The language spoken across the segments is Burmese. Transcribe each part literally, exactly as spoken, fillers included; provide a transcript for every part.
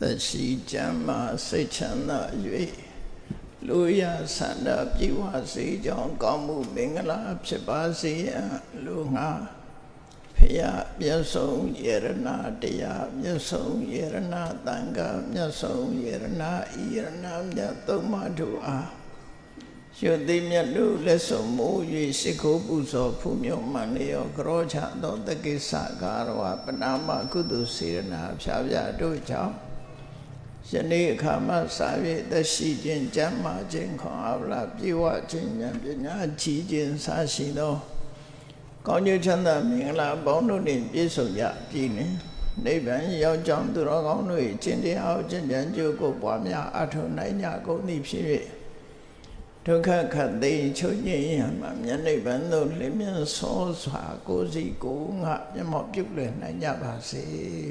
သက်ရှိကျမ်းမာစိတ်ချမ်းသာ၍လူရဆန္ဒပြေဝစေကြောင်းကောင်းမှုမင်္ဂလာဖြစ်ပါစေရန်လူငါဖရာမြတ်ဆုံးယရဏတရားမြတ်ဆုံးယရဏသံဃာမြတ်ဆုံးယရဏဤယရဏမြတ်သုံးပါးတို့အားရွတ်သိမြတ်တို့လက်ဆုံးမိုး၍ရှိခိုးပူဇော်ဖူးမြော်မှန်လျောကြောချသောတက္ကိစ္စကာရဝပနာမကုသိုလ်စေရနာဖြာဖြာတို့ကြောင့်ယနေ့အခါမှစာ၍သက်ရှိခြင်းကျမ်းမာခြင်းခွန်အားလာပြေဝခြင်းဉာဏ်ပညာကြီးခြင်းစရှိသောကောင်းကျိုးချမ်းသာမင်္ဂလာပေါင်းတို့နှင့်ပြည့်စုံကြပြီနှင့်နိဗ္ဗာန်ရောက်ကြောင်းသူတော်ကောင်းတို့၏ကျင့်တရားကျင့်ကြံကြိုးကိုပွားများအထောက်နိုင်ကြကုန်သည်ဖြစ်၍ဒုက္ခခတ်သိမ်းချုပ်ငြိမ်းရမှမြတ်နိဗ္ဗာန်သို့လင်းမြန်စောစွာကိုယ်စီကိုယ်ငါမျက်မှောက်ပြုလည်နိုင်ကြပါစေ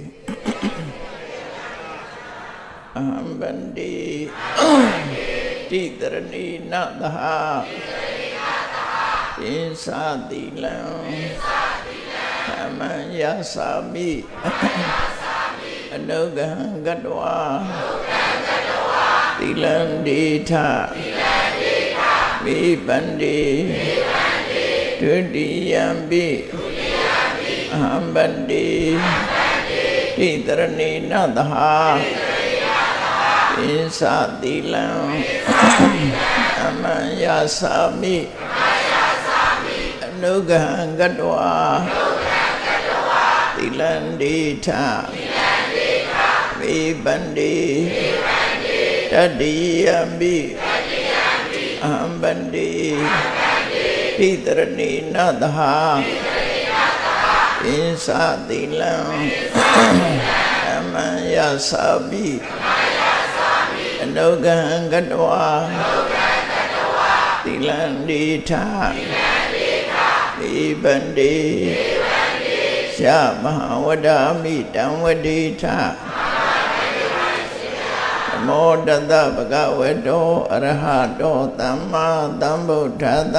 အဟံဗန္တိတိတရဏီနသဟပိသတိလံသမံယသာမိအနုဂံကတဝါသီလံဒေထမိပန္တိဒုတိယံပိအဟံဗန္တိတိတရဏီနသဟပိသတိလံသမံယသာမိအနုဂံကတဝါသီလံဒေထမိပန္တိတတိယံပိအဟံဗန္တိတိတရဏီနသဟပိသတိလံသမံယသာမိအနုဂံကတဝါသီလံဒေထမိပန္တိယမဟာဝဒာမိတံဝတိထမောတတဗကဝတောအရဟတောသမ္မာသမ္ဗုဒ္ဓတ္တ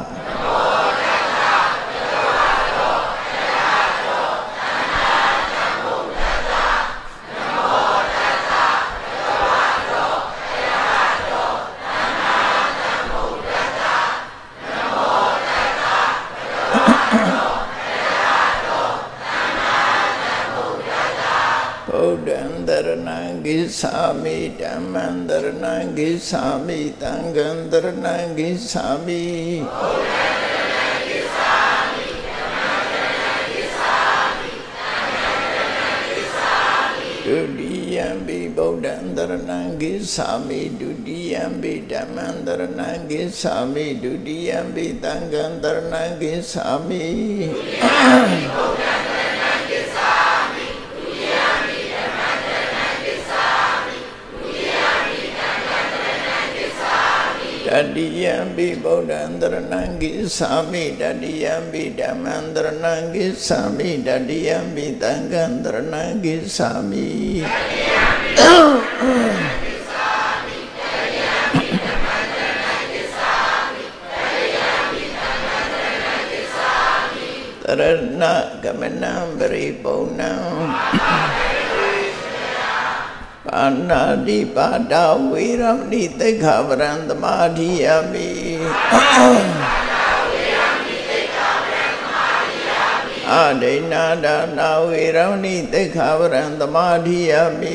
ကိသာမိဓမ္မံတရဏံကိသာမိသံဃံတရဏံကိသာမိဘုရားတရဏံကိသာမိဓမ္မံတရဏံကိသာမိသံဃံတရဏံကိသာမိဒုတိယံပိဗုဒ္ဓံတရဏံကိသာမိဒုတိယံပိဓမ္မံတရဏံကိသာမိဒုတိယံပိသံဃံတရဏံကိသာမိဒုတိယံပိဗုဒ္ဓံတရဏံကိသာမိဒုတိယံပိဓမ္မံတရဏံကိသာမိတတိယံပိဗုဒ္ဓံတရဏံကိသာမိတတိယံပိဓမ္မံတရဏံကိသာမိတတိယံပိသံဃံတရဏံကိသာမိတတိယံပိဗုဒ္ဓံတရဏံကိသာမိတတိယံပိဓမ္မံတရဏံကိသာမိတတိယံပိသံဃံတရဏံကိသာမိတရဏဂမနံပရိပုဏ္ဏံပါဏာတိပါဒဝေရမဏိသိက္ခာပရံသမာဓိယာမိအာဒိနာဒါနာဝေရမဏိသိက္ခာပရံသမာဓိယာမိ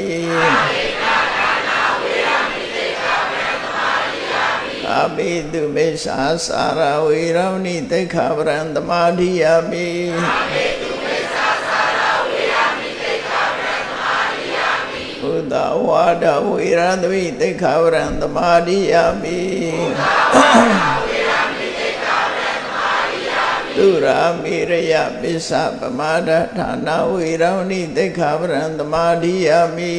ကာပိတုမေသာစာရဝေရမဏိသိက္ခာပရံသမာဓိယာမိဘုဒ္ဓဝါဒဝေရသမိသိက္ခာပရံသမာဓိယာမိသုရာမိရယပစ္စပမာဒဌာနဝေရမဏိသိက္ခာပရံသမာဓိယာမိ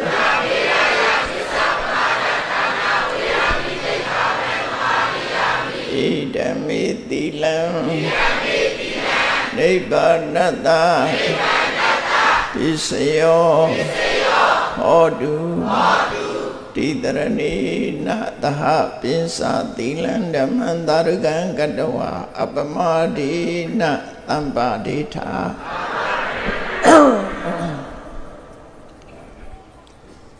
ဣဒမေတိလံနိဗ္ဗာနတ္တပစ္စယောဟောတုတိတရဏီနသဟပိသတိလံဓမ္မံတရကံကတဝါအပမဒိနတမ္ပါဒိဋ္ဌာ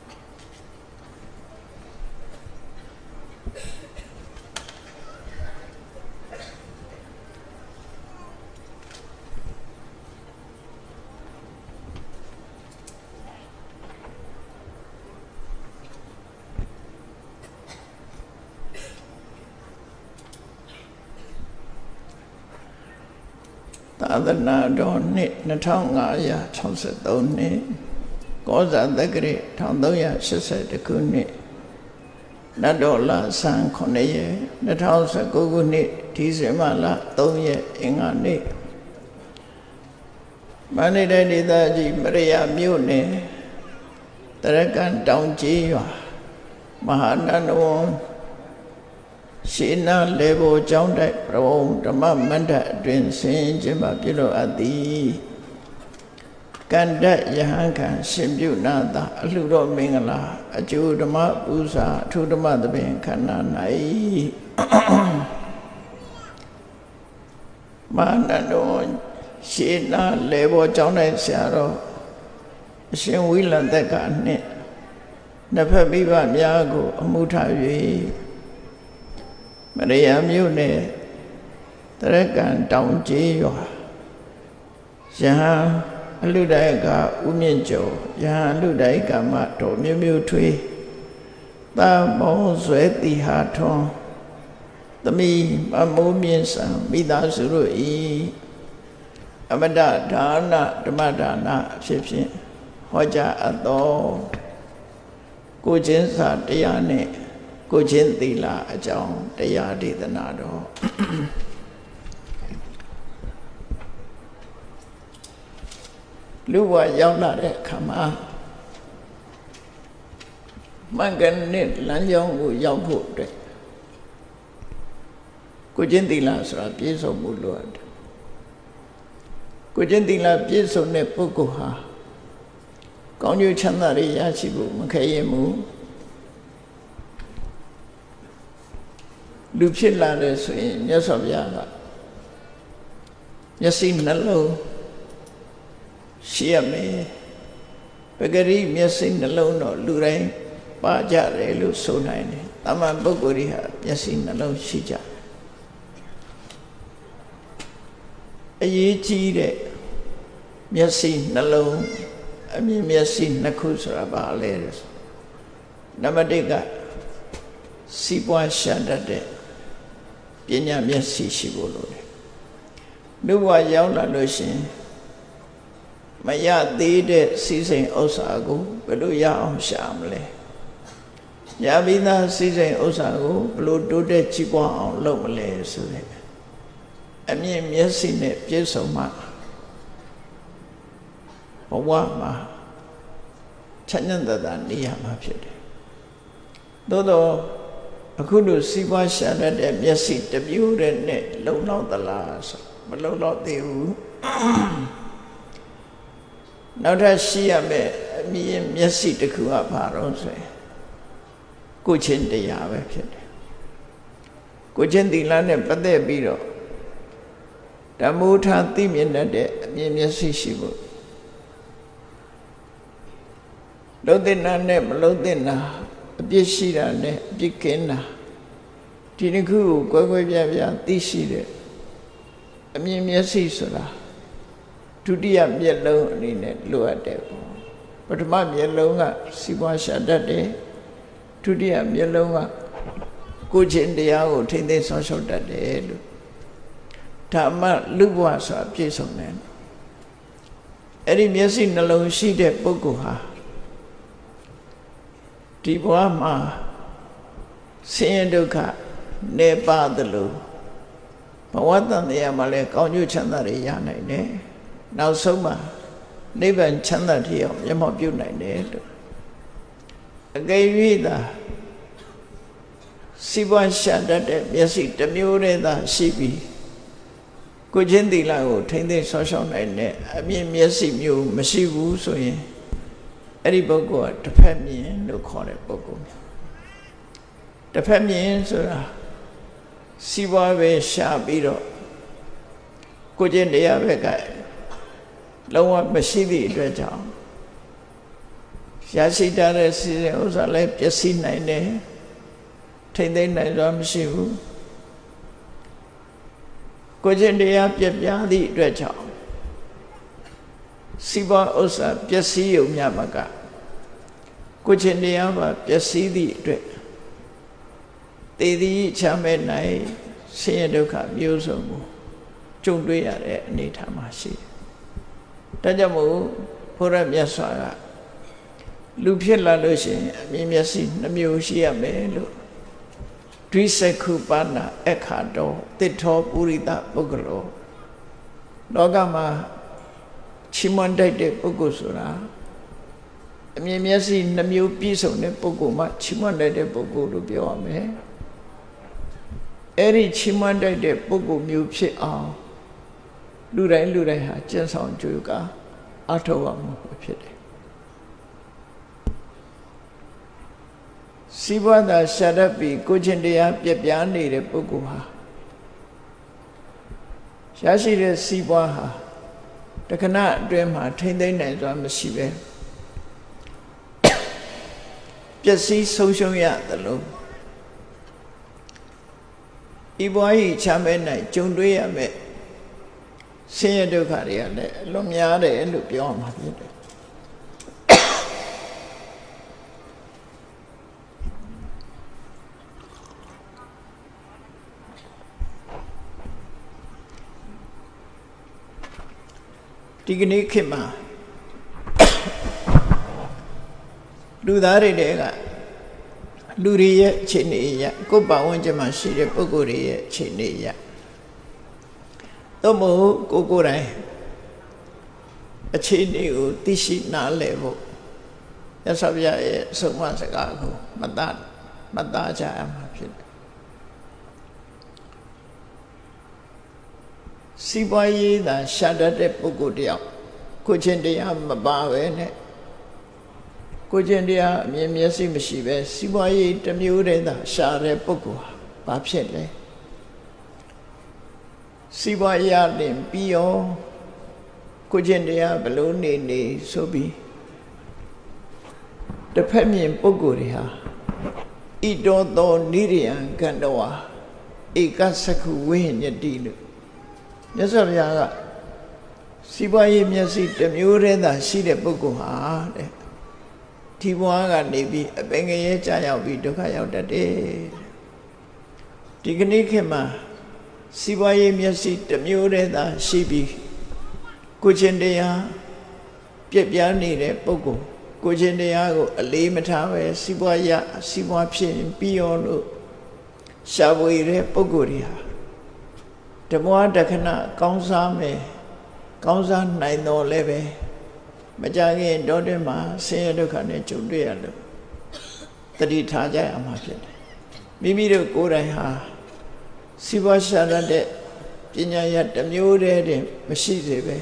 သာသနာတော်နှစ်နှစ်ထောင်ငါးရာခြောက်ဆယ်သုံးနှစ်ကောဇာတက္ကရာတစ်ထောင်သုံးရာရှစ်ဆယ်တစ်ခုနှစ်နတ်တော်လဆန်းခုနှစ်ရက်နှစ်ထောင်ဆယ်ကိုခုနှစ်ဒီဇင်ဘာလသုံးရက်အင်္ဂါနေ့မန္တလေးဒေသကြီးမရယာမြို့နယ်တရကန်တောင်ကြီးရွာမဟာနန္ဒဝန်ရှေးနာလေဘောကျောင်းတိုက်ပရဝုံဓမ္မမန္တအတွင်ဆင်ကျင်းပပြုလုပ်အပ်သည်ကန္တယဟန်ခံရှင်ပြုနာတာအလှတော်မင်္ဂလာအကျိုးဓမ္မပူဇာအထုဓမ္မသဘင်ခန္ဓာ၌မဟာနန္ဒဝန်ရှေးနာလေဘောကျောင်းတိုက်ဆရာတော်အရှင်ဝိလန္တကနှင့်နှစ်ဖက်မိဘများကိုအမှုထား၍မရယာမြို့နယ်တရကန်တောင်ကြီးရွာယဟန်အလူဒိုင်ကဥမြင့်ကျော်ယဟန်အလူဒိုင်ကမတော်မြို့မြို့ထွေးတာမောဆွဲတိဟာထွန်းသမီးမမိုးမြင့်စံမိသားစုတို့ဤအမတဒါနဓမ္မဒါနအဖြစ်ဖြင့်ဟောကြားအပ်သောကိုချင်းစာတရားနှင့်ကိုချင်းသီလအကြောင်းတရားဒေသနာတော်လူဘဝရောက်လာတဲ့အခါမှာမင်္ဂန်နဲ့လမ်းကြောင်းကိုရောက်ဖို့အတွက်ကိုချင်းသီလဆိုတာပြည့်စုံမှုလိုအပ်တယ်ကိုချင်းသီလပြည့်စုံတဲ့ပုဂ္ဂိုလ်ဟာကောင်းကျိုးချမ်းသာတွေရရှိဖို့မခဲရင်ဘူးလူဖြစ်လာတယ်ဆိုရင်မြတ်စွာဘုရားကမျက်စိနှလုံးရှိရမယ်ပဂရိမျက်စိနှလုံးတော့လူတိုင်းပါကြတယ်လို့ဆိုနိုင်တယ်။တမန်ပုဂ္ဂိုလ်တွေဟာမျက်စိနှလုံးရှိကြတယ်။အရေးကြီးတဲ့မျက်စိနှလုံးအမြင်မျက်စိနှစ်ခုဆိုတာဘာလဲ။နံပါတ်တစ်ကစီးပွားရှာတတ်တဲ့ပညာမျက်စိရှိဖို့လိုတယ်လူဘဝရောက်လာလို့ရှင်မရသေးတဲ့စီးစိမ်ဥစ္စာကိုဘယ်လိုရအောင်ရှာမလဲရပြီးသားစီးစိမ်ဥစ္စာကိုဘယ်လိုတိုးတက်ကြီးပွားအောင်လုပ်မလဲဆိုတဲ့အမြင်မျက်စိနဲ့ပြည့်စုံမှဘဝမှာချမ်းသာတာနေရမှာဖြစ်တယ်သို့တော့အခုလိုစီးပွားရှာတတ်တဲ့မျက်စိတမျိုးတဲ့နဲ့လုံလောက်သလားဆိုမလုံလောက်သေးဘူးနောက်ထပ်ရှိရမယ့်အမြင်မျက်စိတစ်ခုကဘာလို့ဆိုရင်ကိုချင်းတရားပဲဖြစ်တယ်ကိုချင်းသီလနဲ့ပတ်သက်ပြီးတော့ဓမ္မုထာသိမြင်တတ်တဲ့အမြင်မျက်စိရှိဖို့လုံးတဲ့နာနဲ့မလုံးတဲ့နာအပြစ်ရှိတာနဲ့အပြစ်ကင်းတာဒီတစ်ခုကိုကွဲကွဲပြားပြားသိရှိတဲ့အမြင်မျက်စိဆိုတာဒုတိယမျက်လုံးအနေနဲ့လိုအပ်တယ်ပေါ့ပထမမျက်လုံးကစီးပွားရှာတတ်တယ်ဒုတိယမျက်လုံးကကိုချင်းတရားကိုထိမ့်သိမ်းဆောင်ရှောက်တတ်တယ်လို့ဓမ္မလူဘဝဆိုတာပြည့်စုံတယ်အဲ့ဒီမျက်စိနှလုံးရှိတဲ့ပုဂ္ဂိုလ်ဟာဒီဘဝမှာဆင်းရဲဒုက္ခနေပါသလိုဘဝတန်တရားမှာလည်းကောင်းကျိုးချမ်းသာတွေရနိုင်တယ်နောက်ဆုံးမှာနိဗ္ဗာန်ချမ်းသာတရားမျက်မှောက်ပြုနိုင်တယ်လို့အကယ်၍သာစီးပွားရှာတတ်တဲ့မျက်စိတစ်မျိုးတည်းသာရှိပြီးကိုချင်းသီလကိုထိမ့်သိမ်းဆောက်ရှောက်နိုင်တဲ့အမြင်မျက်စိမျိုးမရှိဘူးဆိုရင်အဲ့ဒီပုဂ္ဂိုလ်ကတစ်ဖက်မြင်လို့ခေါ်တဲ့ပုဂ္ဂိုလ်မျိုးတစ်ဖက်မြင်ဆိုတာစီးပွားပဲရှာပြီးတော့ကိုချင်းတရားဘက်ကလုံးဝမရှိသည့်အတွက်ကြောင့်ရရှိတဲ့စီစဉ်ဥစ္စာလည်းပျက်စီးနိုင်တယ်ထိမ့်သိမ်းနိုင်စွာမရှိဘူးကိုချင်းတရားပြပြသည့်အတွက်ကြောင့်စီးပွားဥစ္စာပျက်စီးရုံမျှမကကိုချင်းတရားပါပျက်စီးသည့်အတွက်တည်သည့်ချမ်းမဲ့နိုင်ဆင်းရဲဒုက္ခမျိုးစုံကိုကြုံတွေ့ရတဲ့အနေအထားမှာရှိတယ်ဒါကြောင့်မို့ဘုရားမြတ်စွာကလူဖြစ်လာလို့ရှိရင်အမြင်မျက်စိနှမျိုးရှိရမယ်လို့ဒွိစက္ခုပါဏအခါတော်တိထောပုရိသပုဂ္ဂလောလောကမှာချီးမွမ်းတတ်တဲ့ပုဂ္ဂိုလ်ဆိုတာအမြင်မျက်စိနှမျိုးပြည့်စုံတဲ့ပုဂ္ဂိုလ်မှချီးမွမ်းတတ်တဲ့ပုဂ္ဂိုလ်လို့ပြောရမယ်အဲ့ဒီချီးမွမ်းတတ်တဲ့ပုဂ္ဂိုလ်မျိုးဖြစ်အောင်လူတိုင်းလူတိုင်းဟာကျင့်ဆောင်ကြိုးကအထောက်အမှုဖြစ်တယ်စီးပွားသာရှာတတ်ပြီးကိုချင်းတရားပြပြနေတဲ့ပုဂ္ဂိုလ်ဟာရရှိတဲ့စီးပွားဟာတခဏအတွင်းမှာထိမ့်သိမ့်နိုင်စွာမရှိပဲပျက်စီးဆုံးရှုံးရသလိုဤဘဝဤချမ်းမဲ၌ကြုံတွေ့ရမယ်ဆင်းရဲဒုက္ခတွေကလည်းအလွန်များတယ်လို့ပြောမှာဖြစ်တယ်ဒီကနေ့ခေတ်မှာလူသားတွေတဲကလူတွေရဲ့အခြေအနေရကိုယ်ပတ်ဝန်းကျင်မှာရှိတဲ့ပုဂ္ဂိုလ်တွေရဲ့အခြေအနေရသို့မဟုတ်ကိုယ်ကိုယ်တိုင်အခြေအနေကိုသိရှိနားလည်ဖို့ရသော်ပြရဲ့အဆုံးအမစကားကိုမတတ်မတတ်ကြရမှာဖြစ်တယ်စီးပွားရေးသာရှာတတ်တဲ့ပုဂ္ဂိုလ်တယောက်ကိုချင်းတရားမပါပဲနဲ့ကိုချင်းတရားအမြင်မျက်စိမရှိပဲစီးပွားရေးတစ်မျိုးတည်းသာရှာတဲ့ပုဂ္ဂိုလ်ဟာဘာဖြစ်လဲစီးပွားရေးတင်ပြီးရောကိုချင်းတရားဘလို့နေနေဆိုပြီးတစ်ဖက်မြင်ပုဂ္ဂိုလ်တွေဟာဣတောသောနိရိယံကန္တဝါဧကသက္ခုဝိဟညတိလို့မြတ်စွာဘုရားကစီးပွားရေးမျက်စိတစ်မျိုးတည်းသာရှိတဲ့ပုဂ္ဂိုလ်ဟာတဲ့ဒီဘဝကနေပြီးအပင်ငရဲကြာရောက်ပြီးဒုက္ခရောက်တတ်တယ်ဒီကနေ့ခေတ်မှာစီးပွားရေးမျက်စိတစ်မျိုးတည်းသာရှိပြီးကိုချင်းတရားပြက်ပြားနေတဲ့ပုဂ္ဂိုလ်ကိုချင်းတရားကိုအလေးမထားပဲစီးပွားရစီးပွားဖြစ်ပြီးရောလို့ရှာဖွေတဲ့ပုဂ္ဂိုလ်တွေဟာဓမ္မဝတခဏကောင်းစားမယ်ကောင်းစားနိုင်တော်လည်းပဲမကြခင်တောတွင်မှာဆင်းရဲဒုက္ခနဲ့ကြုံတွေ့ရလို့တတိထားကြရမှာဖြစ်တယ်မိမိတို့ကိုယ်တိုင်ဟာစီးပွားရှာတတ်တဲ့ပညာရတစ်မျိုးတည်းတည်းမရှိစေပဲ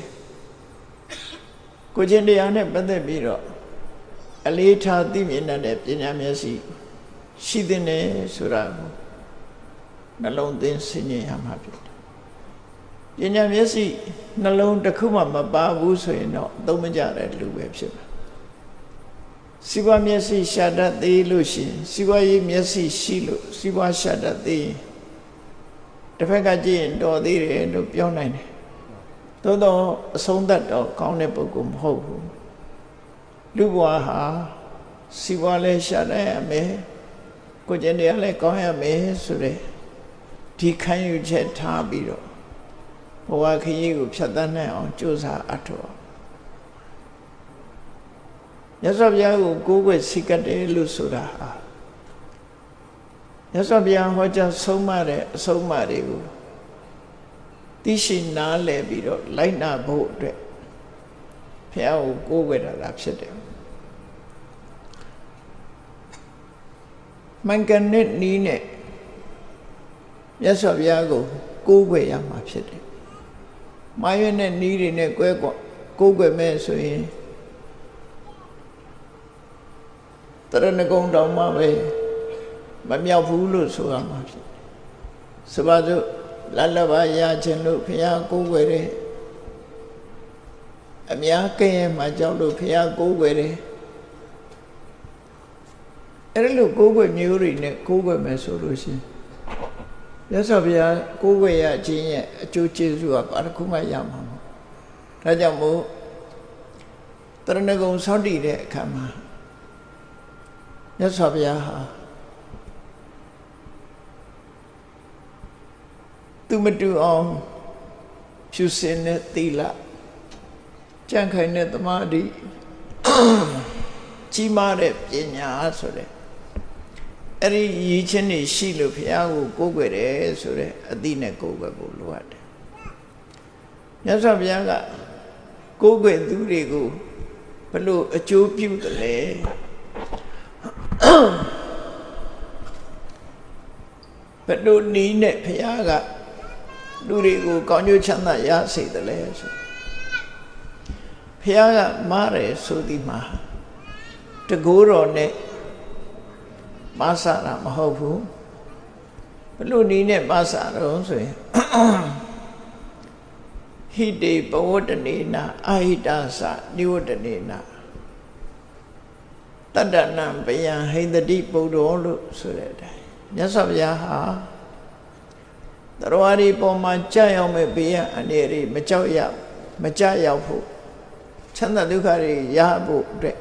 ကိုချင်းတရားနဲ့ပတ်သက်ပြီးတော့အလေးထားသိမြင်တဲ့ပညာမျက်စိရှိတဲ့နေဆိုတာကိုနှလုံးသွင်းစဉ်းကျင်ရမှာဖြစ်တယ်ပညာမျက်စိနှလုံးတစ်ခုမှမပါဘူးဆိုရင်တော့သုံးမကြတဲ့လူပဲဖြစ်မှာစီးပွားမျက်စိရှာတတ်သေးလို့ရှိရင်စီးပွားရေးမျက်စိရှိလို့စီးပွားရှာတတ်သေးရင်တစ်ဖက်ကကြည့်ရင်တော်သေးတယ်လို့ပြောနိုင်တယ်သို့တော့အဆုံးသတ်တော့ကောင်းတဲ့ပုဂ္ဂိုလ်မဟုတ်ဘူးလူဘဝဟာစီးပွားလဲရှာတတ်ရမယ်ကိုယ်ကျင်တရားလဲကောင်းရမယ်ဆိုတဲ့ဒီခံယူချက်ထားပြီးတော့ဘဝခရီးကိုဖြတ်သန်းနိုင်အောင်ကြိုးစားအထောက်မြတ်စွာဘုရားကိုကိုးကွယ်စိတ်ကတယ်လို့ဆိုတာဟာမြတ်စွာဘုရားဟောကြားဆုံးမတဲ့အဆုံးအမတွေကိုသိရှိနားလည်ပြီးတော့လိုက်နာဖို့အတွက်ဘုရားကိုကိုးကွယ်တာသာဖြစ်တယ်မှန်ကန်တဲ့နည်းနဲ့မြတ်စွာဘုရားကိုကိုးကွယ်ရမှာဖြစ်တယ်မာရွေးနဲ့နီးတွေနဲ့ကွဲကွကိုးကွယ်မဲ့ဆိုရင်တရဏဂုံတောင်မှပဲမမြောက်ဘူးလို့ဆိုရမှာဖြစ်တယ်စပါစို့လလဘရခြင်းလို့ဘုရားကိုးကွယ်တယ်အများကဲ့ရဲ့မှာကြောက်လို့ဘုရားကိုးကွယ်တယ်အဲ့လိုကိုးကွယ်မျိုးတွေနဲ့ကိုးကွယ်မယ်ဆိုလို့ရှိရင်မြတ်စွာဘုရားကိုးကွယ်ရခြင်းရဲ့အကျိုးကျေးဇူးကဘာတစ်ခုမှရမှာမဟုတ်ဒါကြောင့်မို့တရဏဂုံဆောက်တည်တဲ့အခါမှာမြတ်စွာဘုရားဟာသူမတူအောင်ဖြူစင်တဲ့သီလကြံ့ခိုင်တဲ့သမာဓိကြီးမားတဲ့ပညာဆိုတဲ့အဲ့ဒီရည်ချင်းတွေရှိလို့ဘုရားကိုကိုးကွယ်တယ်ဆိုတဲ့အသိနဲ့ကိုးကွယ်ဖို့လိုအပ်တယ်မြတ်စွာဘုရားကကိုးကွယ်သူတွေကိုဘလို့အကျိုးပြုတယ်လဲဘလို့နီးနဲ့ဘုရားကလူတွေကိုကောင်းကျိုးချမ်းသာရစေတယ်လဲဆိုဘုရားကမားတယ်ဆိုဒီမှာတကိုးတော်နဲ့မဆရာမဟုတ်ဘူးဘလို့နီးနဲ့မဆရာတော့ဆိုရင်ဟိတေပဝတ္တနေနာအာဟိတသနိဝတ္တနေနာတတ္တနံပယံဟိန္တိပုဒ္ဓောလို့ဆိုတဲ့အတိုင်းမြတ်စွာဘုရားဟာတရားဒီပေါ်မှာကြာရောက်မဲ့ဘေးရန်အနေတွေမကြောက်ရမကြရောက်ဖို့ချမ်းသာဒုက္ခတွေရဖို့အတွက်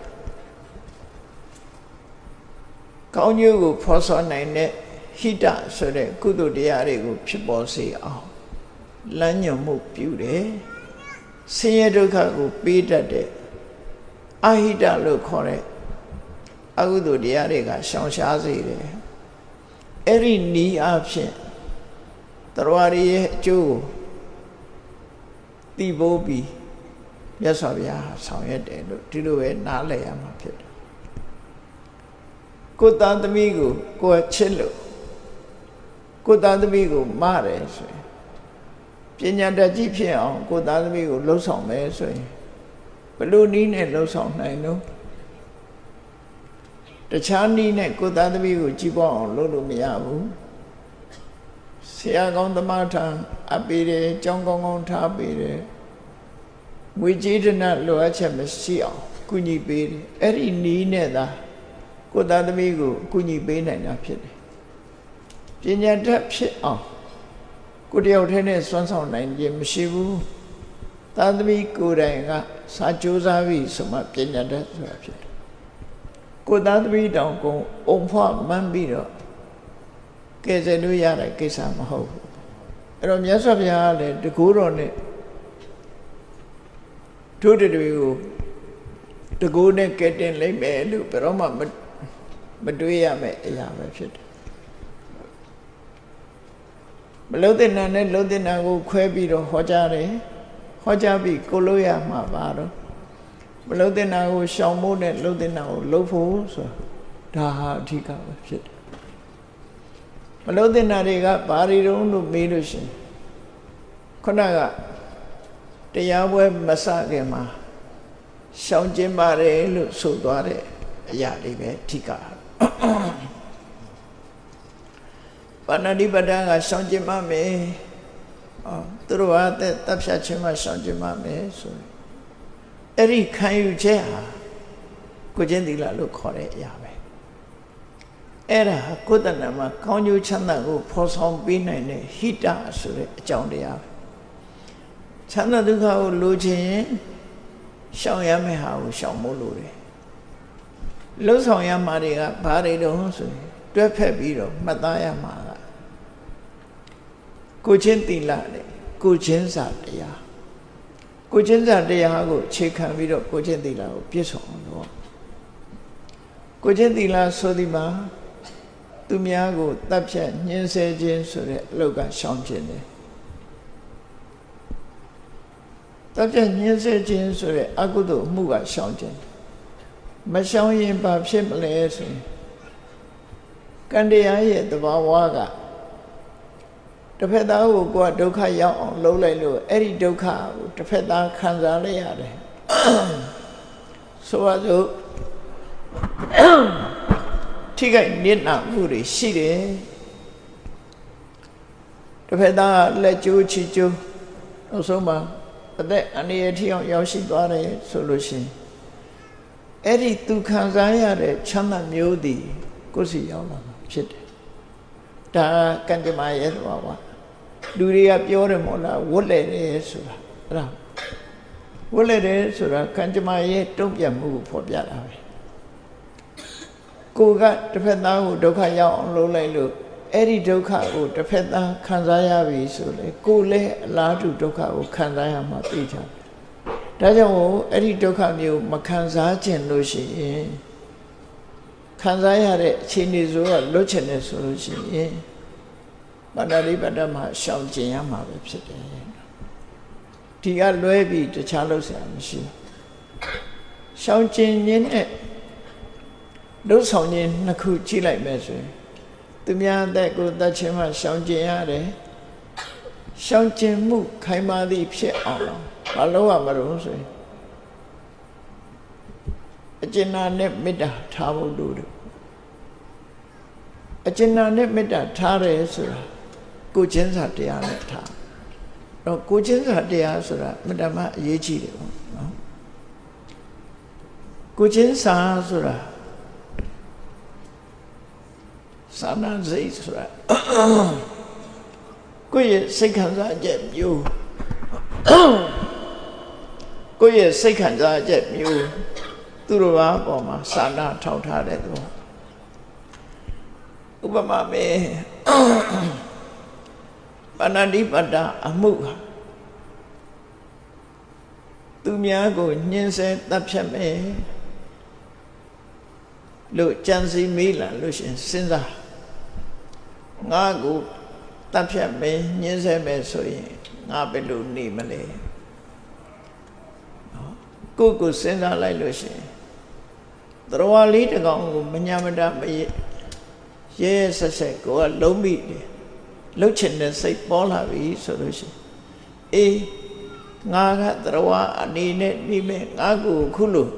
ကောင်းကျိုးကိုဖော်ဆောင်နိုင်တဲ့ဟိတဆိုတဲ့ကုသိုလ်တရားတွေကိုဖြစ်ပေါ်စေအောင်လမ်းညွှန်မှုပြုတယ်ဆင်းရဲဒုက္ခကိုပေးတတ်တဲ့အဟိတလို့ခေါ်တဲ့အကုသိုလ်တရားတွေကရှောင်ရှားစေတယ်အဲ့ဒီနီးအဖြစ်တရားရဲ့အကျိုးကိုတည်ဖို့ပြီးမြတ်စွာဘုရားဆောင်ရွက်တယ်လို့ဒီလိုပဲနားလည်ရမှာဖြစ်တယ်ကိုယ်သားသမီးကိုကိုယ်ချစ်လို့ကိုယ်သားသမီးကိုမတယ်ဆိုရင်ပညာတတ်ကြီးဖြစ်အောင်ကိုယ်သားသမီးကိုလှုပ်ဆောင်မယ်ဆိုရင်ဘလို့နည်းနဲ့လှုပ်ဆောင်နိုင်လို့တခြားနည်းနဲ့ကိုယ်သားသမီးကိုကြည်ပွားအောင်လုပ်လို့မရဘူးဆရာကောင်းသမားထံအပ်ပေးတယ်ကျောင်းကောင်းကောင်းထားပေးတယ်ငွေကြေးဒဏလိုအပ်ချက်မရှိအောင်ကုညီပေးတယ်အဲ့ဒီနည်းနဲ့သာကိုယ်သားသမီးကိုကုညီပေးနိုင်တာဖြစ်တယ်ပညာတတ်ဖြစ်အောင်ကိုယ်တယောက်တည်းနဲ့စွမ်းဆောင်နိုင်ခြင်းမရှိဘူးသားသမီးကိုယ်တိုင်ကစာကြိုးစားပြီးဆိုမှပညာတတ်ဆိုတာဖြစ်တယ်ကိုယ်သားသမီးတောင်ကုန်အုံဖွားမှန်းပြီးတော့ကဲဆယ်လို့ရတဲ့ကိစ္စမဟုတ်ဘူးအဲ့တော့မြတ်စွာဘုရားကလည်းတကူတော်နဲ့တို့တွေကိုတကူနဲ့ကဲတင်လိုက်မယ်လို့ဘယ်တော့မှမတွေးရမယ့်အရာပဲဖြစ်တယ်မလုံးတဲ့နာနဲ့လုံးတဲ့နာကိုခွဲပြီးတော့ဟောကြားတယ်ဟောကြားပြီးကိုလို့ရမှာပါတော့မလုံးတဲ့နာကိုရှောင်ဖို့နဲ့လုံးတဲ့နာကိုလှုပ်ဖို့ဆိုဒါဟာအဓိကပဲဖြစ်တယ်မလုံးတဲ့နာတွေကဘာတွေတုံးလို့မေးလို့ရှင်ခုနကတရားပွဲမစခင်မှာရှောင်ကျင်ပါတယ်လို့ဆိုသွားတဲ့အရာလေးပဲအဓိကပါဏာတိပဒံကရှောင်ကျင်ပါမယ်အော်သူတို့ဟာတဲ့တပ်ဖြတ်ခြင်းမှရှောင်ကျင်ပါမယ်ဆိုရင်အဲ့ဒီခံယူချက်ဟာကိုကျင့်သီလလို့ခေါ်တဲ့အရာပဲအဲ့ဒါကိုယ်တဏ္ဍမှာကောင်းကျိုးချမ်းသာကိုဖော်ဆောင်ပေးနိုင်တဲ့ဟိတဆိုတဲ့အကြောင်းတရားပဲချမ်းသာဒုက္ခကိုလိုချင်ရင်ရှောင်ရမယ့်ဟာကိုရှောင်ဖို့လိုတယ်လှုပ်ဆောင်ရမှာတွေကဘာတွေတုံးဆိုရင်တွဲဖက်ပြီးတော့မှတ်သားရမှာကကိုချင်းသီလနဲ့ကိုချင်းစာတရားကိုချင်းစာတရားကိုခြေခံပြီးတော့ကိုချင်းသီလကိုပြည့်စုံအောင်လုပ်ကိုချင်းသီလဆိုဒီမှာသူများကိုတပ်ဖြတ်ညှင်းဆဲခြင်းဆိုတဲ့အလုပ်ကရှောင်ခြင်းတယ်တပ်ဖြတ်ညှင်းဆဲခြင်းဆိုတဲ့အကုသိုလ်အမှုကရှောင်ခြင်းမရှောင်ရင်ဘာဖြစ်မလဲဆိုရင်ကံတရားရဲ့သဘာဝကတစ်ဖက်သားကိုကိုယ်ကဒုက္ခရောက်အောင်လုပ်လိုက်လို့အဲ့ဒီဒုက္ခကိုတစ်ဖက်သားခံစားလိုက်ရတယ်ဆိုပါစို့ထိခိုက်နစ်နာမှုတွေရှိတယ်တစ်ဖက်သားလက်ကျိုးချီကျိုးနောက်ဆုံးမှာအသက်အန္တရာယ်ထိအောင်ရောက်ရှိသွားတယ်ဆိုလို့ရှိရင်အဲ့ဒီသူခံစားရတဲ့ချမ်းသာမျိုးတည်ကိုယ်စီရောက်လာမှာဖြစ်တယ်ဒါကံကြမ္မာရဲ့သဘာဝလူတွေကပြောတယ်မို့လားဝတ်လဲတယ်ဆိုတာအဲ့ဒါဝတ်လဲတယ်ဆိုတာကံကြမ္မာရဲ့တုံ့ပြန်မှုကိုဖော်ပြတာပဲကိုကတစ်ဖက်သားကိုဒုက္ခရောက်အောင်လုပ်လိုက်လို့အဲ့ဒီဒုက္ခကိုတစ်ဖက်သားခံစားရပြီဆိုလေကိုယ်လည်းအလားတူဒုက္ခကိုခံစားရမှာသိချင်ဒါကြောင့်အဲ့ဒီဒုက္ခမျိုးမခံစားခြင်းလို့ရှိရင်ခံစားရတဲ့အခြေအနေဆိုတော့လွတ်ချင်တယ်ဆိုလို့ရှိရင်ပါဏာတိပါဒမှာရှောင်ကျင်ရမှာပဲဖြစ်တယ်ဒီကလွဲပြီးတခြားလုပ်စရာမရှိရှောင်ကျင်ခြင်းနဲ့လုပ်ဆောင်ခြင်းနှစ်ခုကြည့်လိုက်မယ်ဆိုရင်သူများအသက်ကိုတတ်ခြင်းမှရှောင်ကျင်ရတယ်ရှောင်ကျင်မှုခိုင်မာသည့်ဖြစ်အောင်ဘာလို့ရမလို့ဆိုရင်အကျဉ်းနဲ့မေတ္တာထားဖို့လိုတယ်အကျဉ်းနဲ့မေတ္တာထားတယ်ဆိုတာကိုချင်းစာတရားနဲ့ထားတော့ကိုချင်းစာတရားဆိုတာမေတ္တာမှအရေးကြီးတယ်ပေါ့နော်ကိုချင်းစာဆိုတာသာနာစိတ်ဆိုတာကိုယ့်ရဲ့စိတ်ခံစားချက်မျိုးကိုယ့်ရဲ့စိတ်ခံစားချက်မျိုးသူတို့ဘာပေါ်မှာသာနာထောက်ထားတဲ့သူဥပမာပဲပါဏာတိပါဒအမှုဟာသူများကိုညှင်းဆဲတပ်ဖြတ်မယ်လို့ကြံစီမိလာလို့ရှင်စဉ်းစားငါကိုတပ်ဖြတ်မယ်ညှင်းဆဲမယ်ဆိုရင်ငါဘယ်လိုနေမလဲကိုယ့်ကိုစဉ်းစားလိုက်လို့ရှင်သရဝါလေးတစ်ကောင်ကိုမညာမတာမရဲရဲဆက်ဆက်ကိုကလုံးမိတယ်လှုပ်ချင်တဲ့စိတ်ပေါ်လာပြီဆိုလို့ရှိရင်အေးငါကသရဝါအနေနဲ့နေမယ်ငါကိုခုလို့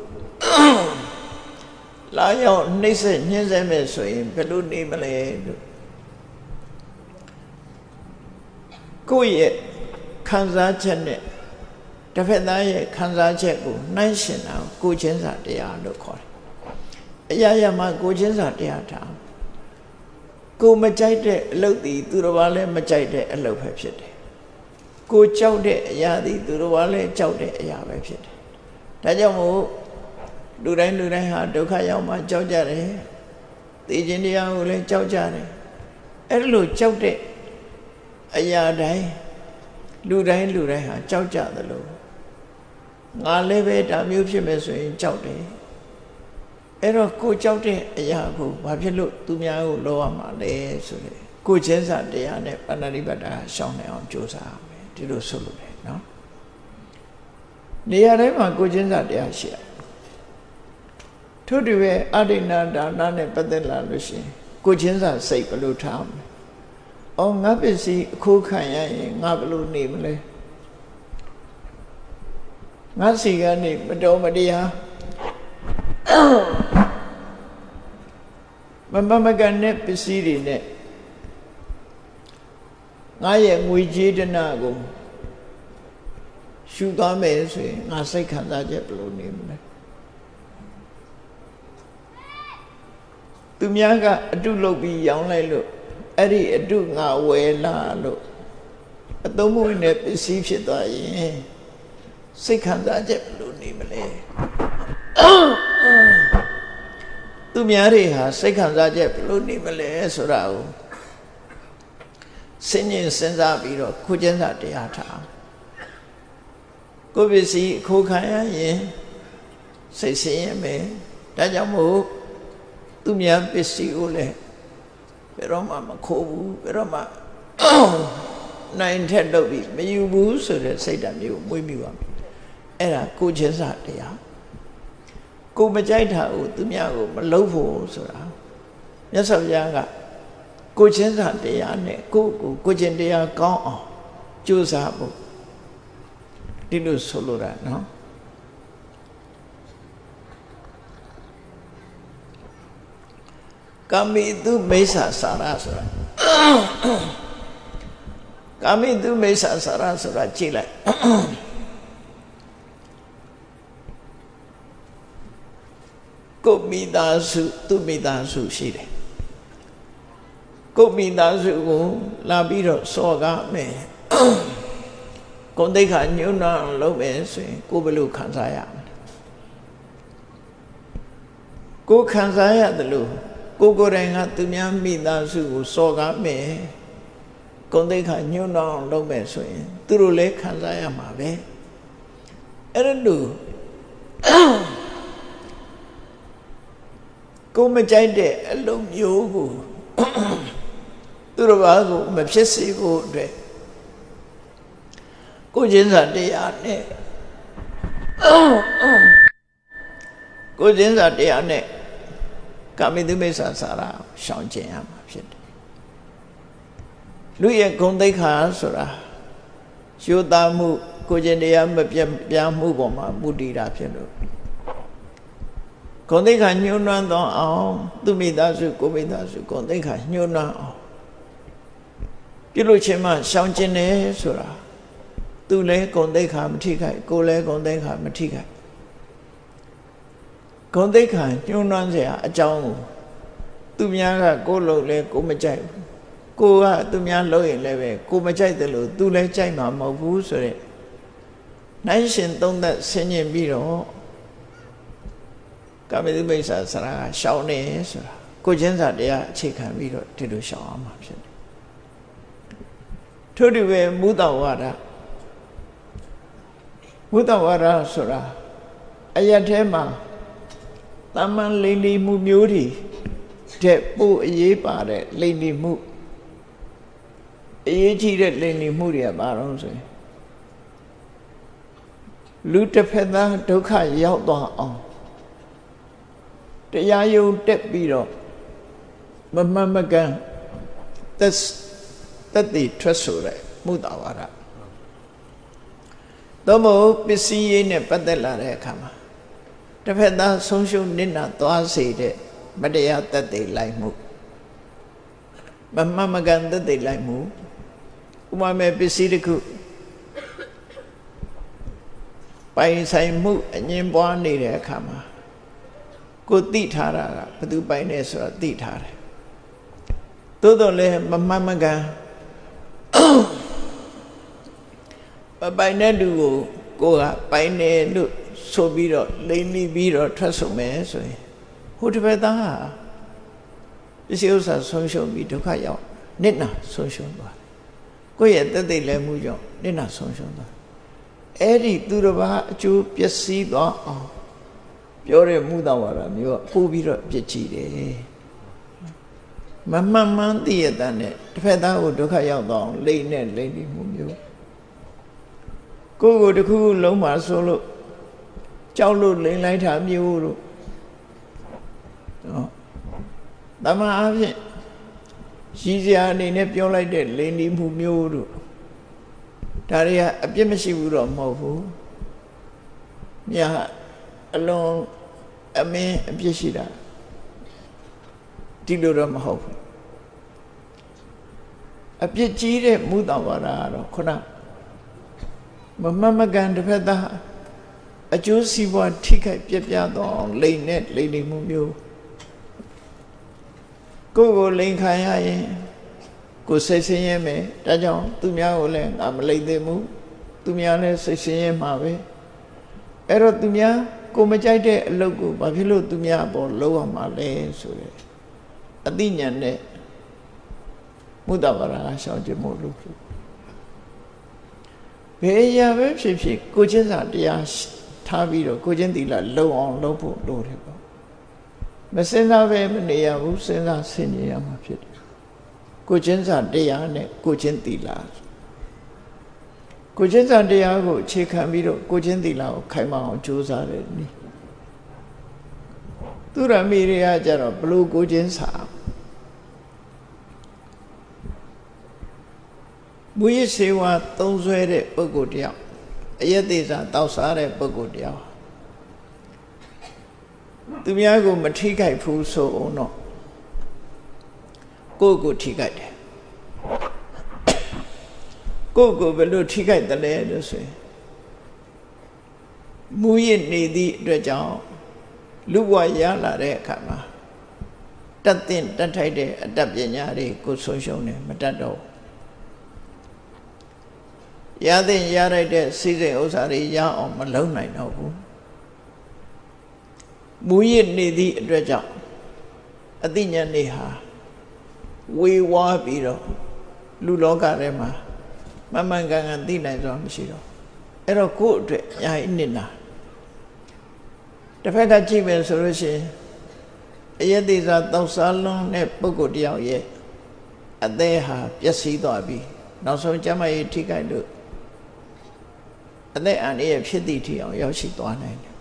လာရောက်နှိမ့်ဆက်ညှင်းဆဲမယ်ဆိုရင်ဘယ်လိုနေမလဲလို့ကိုယ့်ရဲ့ခံစားချက်နဲ့တစ်ဖက်သားရဲ့ခံစားချက်ကိုနှိုင်းယှဉ်တာကိုချင်းစာတရားလို့ခေါ်တယ်အရာရာမှာကိုချင်းစာတရားထားကိုမကြိုက်တဲ့အလုပ်သည်သူတော်ဘာလည်းမကြိုက်တဲ့အလုပ်ပဲဖြစ်တယ်ကိုကြောက်တဲ့အရာသည်သူတော်ဘာလည်းကြောက်တဲ့အရာပဲဖြစ်တယ်ဒါကြောင့်မို့လူတိုင်းလူတိုင်းဟာဒုက္ခရောက်မှကြောက်ကြတယ်သိခြင်းတရားကိုလည်းကြောက်ကြတယ်အဲ့လိုကြောက်တဲ့အရာတိုင်းလူတိုင်းလူတိုင်းဟာကြောက်ကြသလိုငါလည်းပဲဒါမျိုးဖြစ်မယ်ဆိုရင်ကြောက်တယ်အဲ့တော့ကိုကြောက်တဲ့အရာကိုဘာဖြစ်လို့သူများကိုလောရမှာလဲဆိုတဲ့ကိုချင်းစာတရားနဲ့ပါဏာတိပါဒရှောင်နိုင်အောင်ကြိုးစားရမယ်ဒီလိုဆိုလို့တယ်နော်နေရာတိုင်းမှာကိုချင်းစာတရားရှိရထို့တူပဲအဋ္ဌိဏဒါနနဲ့ပတ်သက်လာလို့ရှိရင်ကိုချင်းစာစိတ်ဘယ်လိုထားမလဲအော်ငါပစ္စည်းအခိုးခံရရင်ငါဘယ်လိုနေမလဲငါစီကနေမတော်မတရားမမမကန်တဲ့ပစ္စည်းတွေနဲ့ငါရဲ့ငွေကြေးတနာကိုရှုသွားမယ်ဆိုရင်ငါစိတ်ခံစားချက်ဘယ်လိုနေမလဲသူများကအတုလုပ်ပြီးရောင်းလိုက်လို့အဲ့ဒီအတုငါဝယ်လာလို့အသုံးမဝင်တဲ့ပစ္စည်းဖြစ်သွားရင်စိတ်ခံစားချက်ဘယ်လိုနေမလဲသူများတွေဟာစိတ်ခံစားချက်ဘယ်လိုနေမလဲဆိုတာကိုစဉ်းကျင်စဉ်းစားပြီးတော့ကိုကျင်းစာတရားထားကိုပစ္စည်းအခိုးခံရရင်စိတ်ဆင်းရဲမယ်ဒါကြောင့်မို့သူများပစ္စည်းကိုလည်းဘယ်တော့မှမခိုးဘူးဘယ်တော့မှနိုင်ထက်လုပ်ပြီးမယူဘူးဆိုတဲ့စိတ်ဓာတ်မျိုးမွေးမိပါမယ်အဲ့ဒါကိုကျင်းစာတရားကိုမကြိုက်တာကိုသူများကိုမလုပ်ဖို့ဆိုတာမြတ်စွာဘုရားကကိုချင်းစာတရားနဲ့ကိုကိုကိုချင်းတရားကောင်းအောင်ကြိုးစားဖို့ဒီလိုဆိုလိုတာနော်ကာမိတုမိစ္ဆာစာရဆိုတာကာမိတုမိစ္ဆာစာရဆိုတာကြည့်လိုက်ကိုမိသားစုသူမိသားစုရှိတယ်ကိုမိသားစုကိုလာပြီးတော့စော်ကားမယ်ကိုယ်သိက္ခာညှိုးနှောင်းလုပ်မယ်ဆိုရင်ကိုယ်ဘယ်လိုခံစားရမလဲကိုယ်ခံစားရတယ်လို့ကိုကိုယ်တိုင်ကသူများမိသားစုကိုစော်ကားမယ်ဂုဏ်သိက္ခာညှိုးနှောင်းအောင်လုပ်မယ်ဆိုရင်သူတို့လည်းခံစားရမှာပဲအဲ့လိုကိုမကြိုက်တဲ့အလုပ်မျိုးကိုသူတို့ဘာကိုမဖြစ်စေဖို့အတွက်ကိုချင်းစာတရားနဲ့ကိုချင်းစာတရားနဲ့ကာမိတုမိစ္ဆာစာရာရှောင်ကျဉ်ရမှာဖြစ်တယ်လူရဲ့ဂုဏ်သိက္ခာဆိုတာရိုးသားမှုကိုချင်းတရားမပြတ်ပြားမှုပေါ်မှာမူတည်တာဖြစ်လို့ဂုဏ်သိက္ခာညှိုးနှွမ်းသောအောင်သူမိသားစုကိုမိသားစုဂုဏ်သိက္ခာညှိုးနှွမ်းအောင်ပြုလို့ချင်းမှရှောင်ကျဉ်တယ်ဆိုတာသူလည်းဂုဏ်သိက္ခာမထိခိုက်ကိုလည်းဂုဏ်သိက္ခာမထိခိုက်ဂုဏ်သိက္ခာညှိုးနှွမ်းเสียအကြောင်းကိုသူများကကိုလို့လဲကိုမကြိုက်ဘူးကိုကသူများလုပ်ရင်လည်းပဲကိုမကြိုက်တယ်လို့သူလည်းကြိုက်မှာမဟုတ်ဘူးဆိုတဲ့နိုင်ရှင်သုံးသက်ဆင်ញင်ပြီးတော့ကာမိတုမိစ္ဆာစရာရှောင်နေဆိုတာကိုချင်းစာတရားအခြေခံပြီးတော့ဒီလိုရှောင်အောင်မှာဖြစ်တယ်ထို့တူပဲမုဒ္ဒဝါဒမုဒ္ဒဝါဒဆိုတာအယက်ထဲမှာတမန်လိမ့်လီမှုမျိုးတွေတဲ့ပို့အရေးပါတဲ့လိမ့်လီမှုအရေးကြီးတဲ့လိမ့်လီမှုတွေကဘာလို့ဆိုရင်လူတစ်ဖက်သားဒုက္ခရောက်သွားအောင်တရားယုံတက်ပြီးတော့မမှန်မကန်သက်သက်တည်ထွက်ဆိုတဲ့မုဒ္ဒဝါဒသို့မဟုတ်ပစ္စည်းရေးနဲ့ပတ်သက်လာတဲ့အခါမှာတစ်ဖက်သားဆုံးရှုံးနစ်နာသွားစေတဲ့မတရားသက်တည်လိုက်မှုမမှန်မကန်သက်တည်လိုက်မှုဥပမာပစ္စည်းတစ်ခုပိုင်ဆိုင်မှုအငြင်းပွားနေတဲ့အခါမှာကိုသိထားတာကဘယ်သူပိုင်နေဆိုတာသိထားတယ်သို့တော်လည်းမမှန်မကန်မပိုင်တဲ့လူကိုကိုကပိုင်နေလို့ဆိုပြီးတော့လိမ့်မိပြီးတော့ထွက်ဆိုမယ်ဆိုရင်ဟိုတစ်ဖက်သားဟာပစ္စည်းဥစ္စာဆုံးရှုံးပြီးဒုက္ခရောက်နစ်နာဆုံးရှုံးသွားကိုယ့်ရဲ့သက်သေလည်းမှုကြောင့်နစ်နာဆုံးရှုံးသွားအဲ့ဒီသူတစ်ပါးအကျိုးပျက်စီးသွားအောင်ပြောတဲ့မုဒ္ဒဝါဒမျိုးကပို့ပြီးတော့ပြစ်ကြည့်တယ်မမှန်မှန်သိရတဲ့နဲ့တစ်ဖက်သားကိုဒုက္ခရောက်သွားအောင်လိမ့်နဲ့လိမ့်ပြီးမှုမျိုးကိုယ်ကိုတစ်ခုခုလုံးမှာဆိုလို့ကြောက်လို့လိမ့်လိုက်တာမျိုးတို့နော်တမန်အားဖြင့်ရည်စရာအနေနဲ့ပြောလိုက်တဲ့လိမ့်နေမှုမျိုးတို့ဒါတွေကအပြစ်မရှိဘူးတော့မဟုတ်ဘူးမြတ်အလုံးအမင်းအပြစ်ရှိတာဒီလိုတော့မဟုတ်ဘူးအပြစ်ကြီးတဲ့မုဒ္ဒဝါဒကတော့ခုနမမမကန်တစ်ဖက်သားအကျိုးစီးပွားထိခိုက်ပြပြတော့လိမ့်နဲ့လိမ့်နေမှုမျိုးကိုယ်ကိုလိမ့်ခံရရင်ကိုယ်စိတ်ဆင်းရဲမယ်ဒါကြောင့်သူများကိုလည်းငါမလိမ့်သေးဘူးသူများလည်းစိတ်ဆင်းရဲမှာပဲအဲ့တော့သူများကိုမကြိုက်တဲ့အလုပ်ကိုဘာဖြစ်လို့သူများပေါ်လုပ်ရမှာလဲဆိုရယ်အသိဉာဏ်နဲ့မုဒ္ဒဝါဒရှောင်ကျင်မှုလို့ဘယ်ရာပဲဖြစ်ဖြစ်ကိုချင်းစာတရားထားပြီးတော့ကိုချင်းသီလလုံအောင်လုပ်ဖို့လိုတယ်ပေါ့မစင်စားပဲမနေရဘူးစဉ်းစားဆင်ခြင်ရမှာဖြစ်တယ်ကိုချင်းစာတရားနဲ့ကိုချင်းသီလကိုချင်းစာတရားကိုအခြေခံပြီးတော့ကိုချင်းသီလကိုခိုင်မာအောင်ကြိုးစားတယ်နိသူရမီတွေကကြတော့ဘလို့ကိုချင်းစာမူရစေဝါသုံးဆွဲတဲ့ပုဂ္ဂိုလ်တယောက်အယက်သေးစာတောက်စားတဲ့ပုဂ္ဂိုလ်တယောက်သူများကိုမထိခိုက်ဘူးဆိုအောင်တော့ကိုယ့်ကိုထိခိုက်တယ်ကိုယ့်ကိုဘယ်လိုထိခိုက်တယ်လဲလို့ဆိုရင်မူရနေသည့်အတွက်ကြောင့်လူဘဝရလာတဲ့အခါမှာတတ်တဲ့တတ်ထိုက်တဲ့အတတ်ပညာတွေကိုဆုံးရှုံးတယ်မတတ်တော့ရတဲ့ရလိုက်တဲ့စိစိတ်ဥစ္စာတွေရအောင်မလုံနိုင်တော့ဘူးမူရနေသည့်အတွက်ကြောင့်အသိဉာဏ်တွေဟာဝေဝါးပြီးတော့လူလောကထဲမှာမမှန်ကန်ကန်သိနိုင်စွာမရှိတော့အဲ့တော့ကိုယ့်အတွက်ညာအနစ်နာတစ်ဖက်ကကြည့်မယ်ဆိုလို့ရှိရင်အယက်သေးစားတောက်စားလွန်းတဲ့ပုဂ္ဂိုလ်တယောက်ရဲ့အသေးဟာပျက်စီးသွားပြီနောက်ဆုံးကျမကြီးထိခိုက်လို့အသက်အန္တရာယ်ဖြစ်သည့်ထိအောင်ရောက်ရှိသွားနိုင်တယ်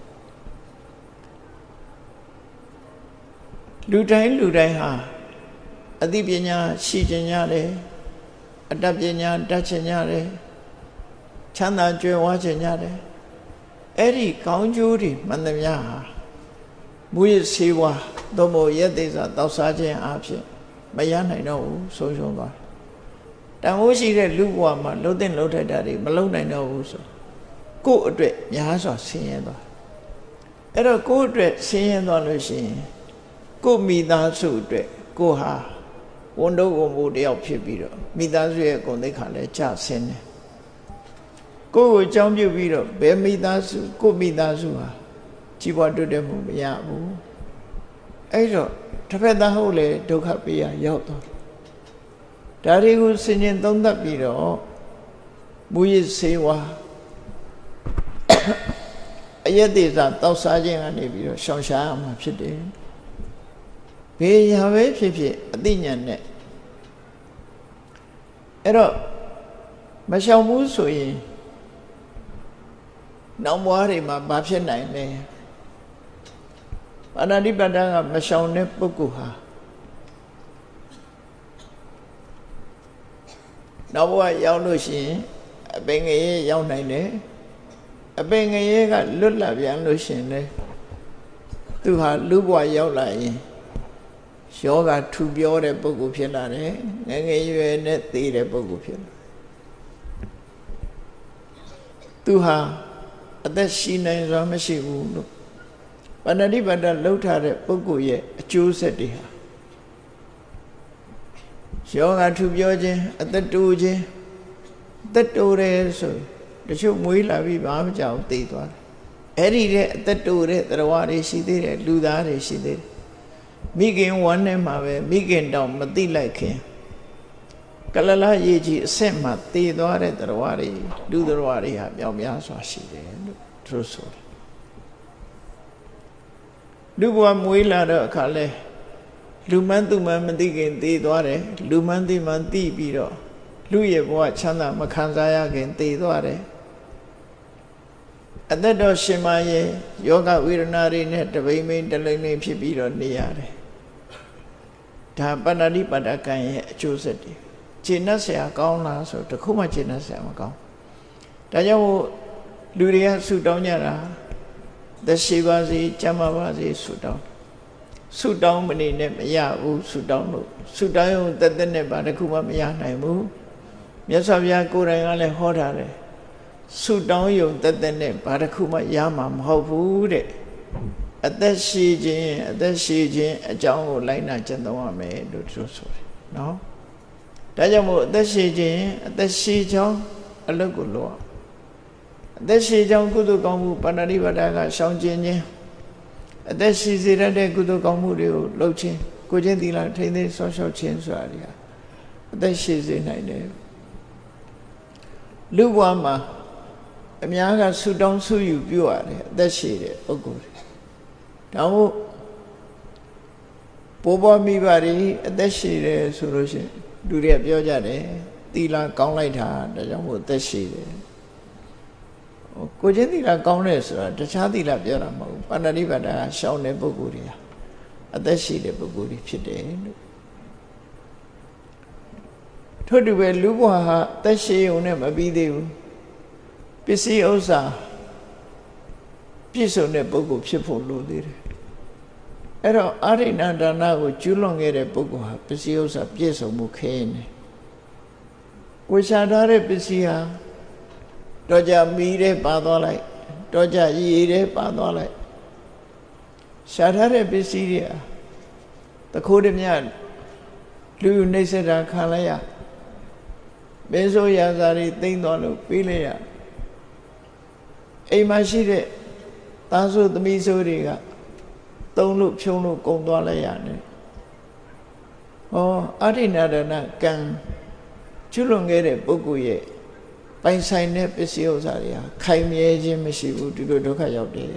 လူတိုင်းလူတိုင်းဟာအသိပညာရှိခြင်းရတယ်အတတ်ပညာတတ်ခြင်းရတယ်ချမ်းသာကြွယ်ဝခြင်းရတယ်အဲ့ဒီကောင်းကျိုးတွေမှန်သမျှဟာမူရစေဝါသို့မဟုတ်ရက်သေးစွာတောက်စားခြင်းအဖြစ်မရနိုင်တော့ဘူးဆုံးရှုံးသွားတယ်တန်ဖိုးရှိတဲ့လူဘဝမှာလှုပ်တဲ့လှုပ်ထိုက်တာတွေမလှုပ်နိုင်တော့ဘူးဆိုကိုယ့်အတွက်များစွာဆင်းရဲသွားအဲ့တော့ကိုယ့်အတွက်ဆင်းရဲသွားလို့ရှိရင်ကိုယ့်မိသားစုအတွက်ကိုဟာဝန်တော့ဝန်မှုတယောက်ဖြစ်ပြီးတော့မိသားစုရဲ့ဂုဏ်သိက္ခာလည်းကျဆင်းတယ်ကိုယ့်ကိုအကြောင်းပြုပြီးတော့ဘယ်မိသားစုကိုယ့်မိသားစုဟာကြီးပွားတိုးတက်မှုမရဘူးအဲ့တော့တစ်ဖက်သားဟုတ်လေဒုက္ခပေးရရောက်သွားဒါတွေကိုစဉ်းကျင်သုံးသပ်ပြီးတော့မူရစ်စေဝါအယက်သေးစားတောက်စားခြင်းကနေပြီးတော့ရှောင်ရှားရမှာဖြစ်တယ်ဘယ်ရာပဲဖြစ်ဖြစ်အသိဉာဏ်နဲ့အဲ့တော့မရှောင်ဘူးဆိုရင်နောက်ဘဝတွေမှာဘာဖြစ်နိုင်လဲပါဏာတိပါဒကမရှောင်တဲ့ပုဂ္ဂိုလ်ဟာနောက်ဘဝရောက်လို့ရှိရင်အပင်ငရေရောက်နိုင်တယ်အပင်ငရေကလွတ်လပ်ပြန်လို့ရှိရင်လေသူဟာလူဘဝရောက်လာရင်ယောဂထူပြောတဲ့ပုဂ္ဂိုလ်ဖြစ်လာတယ်ငယ်ငယ်ရွယ်နဲ့သိတဲ့ပုဂ္ဂိုလ်ဖြစ်လာသူဟာအသက်ရှိနိုင်စွာမရှိဘူးလို့ပါဏာတိပါဒလှုပ်ထားတဲ့ပုဂ္ဂိုလ်ရဲ့အကျိုးဆက်တွေဟာယောဂထူပြောခြင်းအသက်တိုးခြင်းအသက်တိုးတယ်ဆိုတချို့မွေးလာပြီးဘာမှမကြောက်သိသွားတယ်အဲ့ဒီတဲ့အသက်တိုးတဲ့တရားဝါတွေရှိသေးတယ်လူသားတွေရှိသေးတယ်မိခင်ဝမ်းနဲ့မှာပဲမိခင်တောင်မသိလိုက်ခင်ကလလရေကြီးအဆက်မှာတည်သွားတဲ့တရားဝါတွေလူတရားဝါတွေဟာပြောင်းများစွာရှိတယ်လို့သူဆိုတယ်လူဘဝမွေးလာတော့အခါလဲလူမှန်းသူမှန်းမသိခင်တည်သွားတယ်လူမှန်းသိမှန်းသိပြီးတော့လူရဲ့ဘဝချမ်းသာမခံစားရခင်တည်သွားတယ်အသက်တော်ရှင်မရဲ့ယောဂဝေဒနာတွေနဲ့တပိမ့်မိန်တလိမ့်လိမ့်ဖြစ်ပြီးတော့နေရတယ်ဒါပါဏာတိပါဒကံရဲ့အကျိုးဆက်တွေခြေနှက်ဆရာကောင်းလားဆိုတခုမှခြေနှက်ဆရာမကောင်းဒါကြောင့်လူတွေကဆုတောင်းကြတာသက်ရှိပါစေကျမ်းမာပါစေဆုတောင်းဆုတောင်းမနေနဲ့မရဘူးဆုတောင်းလို့ဆုတောင်းရုံတက်တက်နဲ့ပါတခုမှမရနိုင်ဘူးမြတ်စွာဘုရားကိုယ်တိုင်ကလည်းဟောထားတယ်ဆုတောင်းရုံတက်တက်နဲ့ဘာတစ်ခုမှရမှာမဟုတ်ဘူးတဲ့အသက်ရှိခြင်းအသက်ရှိခြင်းအကြောင်းကိုလိုက်နာကျင့်သုံးရမယ်လို့သူဆိုတယ်နော်ဒါကြောင့်မို့အသက်ရှိခြင်းအသက်ရှိကြောင်းအလုပ်ကိုလုပ်အသက်ရှိကြောင်းကုသိုလ်ကောင်းမှုပါဏာတိပါဒကရှောင်ကျဉ်ခြင်းအသက်ရှိစေတတ်တဲ့ကုသိုလ်ကောင်းမှုတွေကိုလုပ်ခြင်းကိုချင်းသီလထိန်းသိမ်းဆောက်ရှောက်ခြင်းဆိုတာတွေဟာအသက်ရှိစေနိုင်တယ်လူဘဝမှာအများကဆုတောင်းဆုယူပြုရတယ်အသက်ရှိတဲ့ပုဂ္ဂိုလ်တွေဒါမို့ပိုးပေါ်မိပါတွေအသက်ရှိတယ်ဆိုလို့ရှိရင်လူတွေကပြောကြတယ်သီလကောင်းလိုက်တာဒါကြောင့်မို့အသက်ရှိတယ်ကိုချင်းသီလကောင်းတယ်ဆိုတာတခြားသီလပြောတာမဟုတ်ဘူးပါဏာတိပါဒကရှောင်တဲ့ပုဂ္ဂိုလ်တွေဟာအသက်ရှိတဲ့ပုဂ္ဂိုလ်တွေဖြစ်တယ်လို့ထို့တူပဲလူဘဝဟာအသက်ရှိုံနဲ့မပြီးသေးဘူးပစ္စည်းဥစ္စာပြည့်စုံတဲ့ပုဂ္ဂိုလ်ဖြစ်ဖို့လိုသေးတယ်အဲ့တော့အာရိဏဒါနကိုကျူးလွန်ခဲ့တဲ့ပုဂ္ဂိုလ်ဟာပစ္စည်းဥစ္စာပြည့်စုံမှုခဲနေကိုရှာထားတဲ့ပစ္စည်းဟာတော့ကြမီးတဲ့ပါသွားလိုက်တော့ကြရေတဲ့ပါသွားလိုက်ရှာထားတဲ့ပစ္စည်းတွေဟာတခိုးတမြလူနှိမ့်ဆက်တာခံလိုက်ရမင်းဆိုရာဇာတွေသိမ့်သွားလို့ပေးလိုက်ရအိမ်မှာရှိတဲ့သားဆိုသမီးဆိုတွေကသုံးလို့ဖြုံးလို့ကုန်သွားလိုက်ရတယ်ဟောအာရိဏဒနာကံကျွလွန်ခဲ့တဲ့ပုဂ္ဂိုလ်ရဲ့ပိုင်ဆိုင်တဲ့ပစ္စည်းဥစ္စာတွေဟာခိုင်မြဲခြင်းမရှိဘူးဒီလိုဒုက္ခရောက်တယ်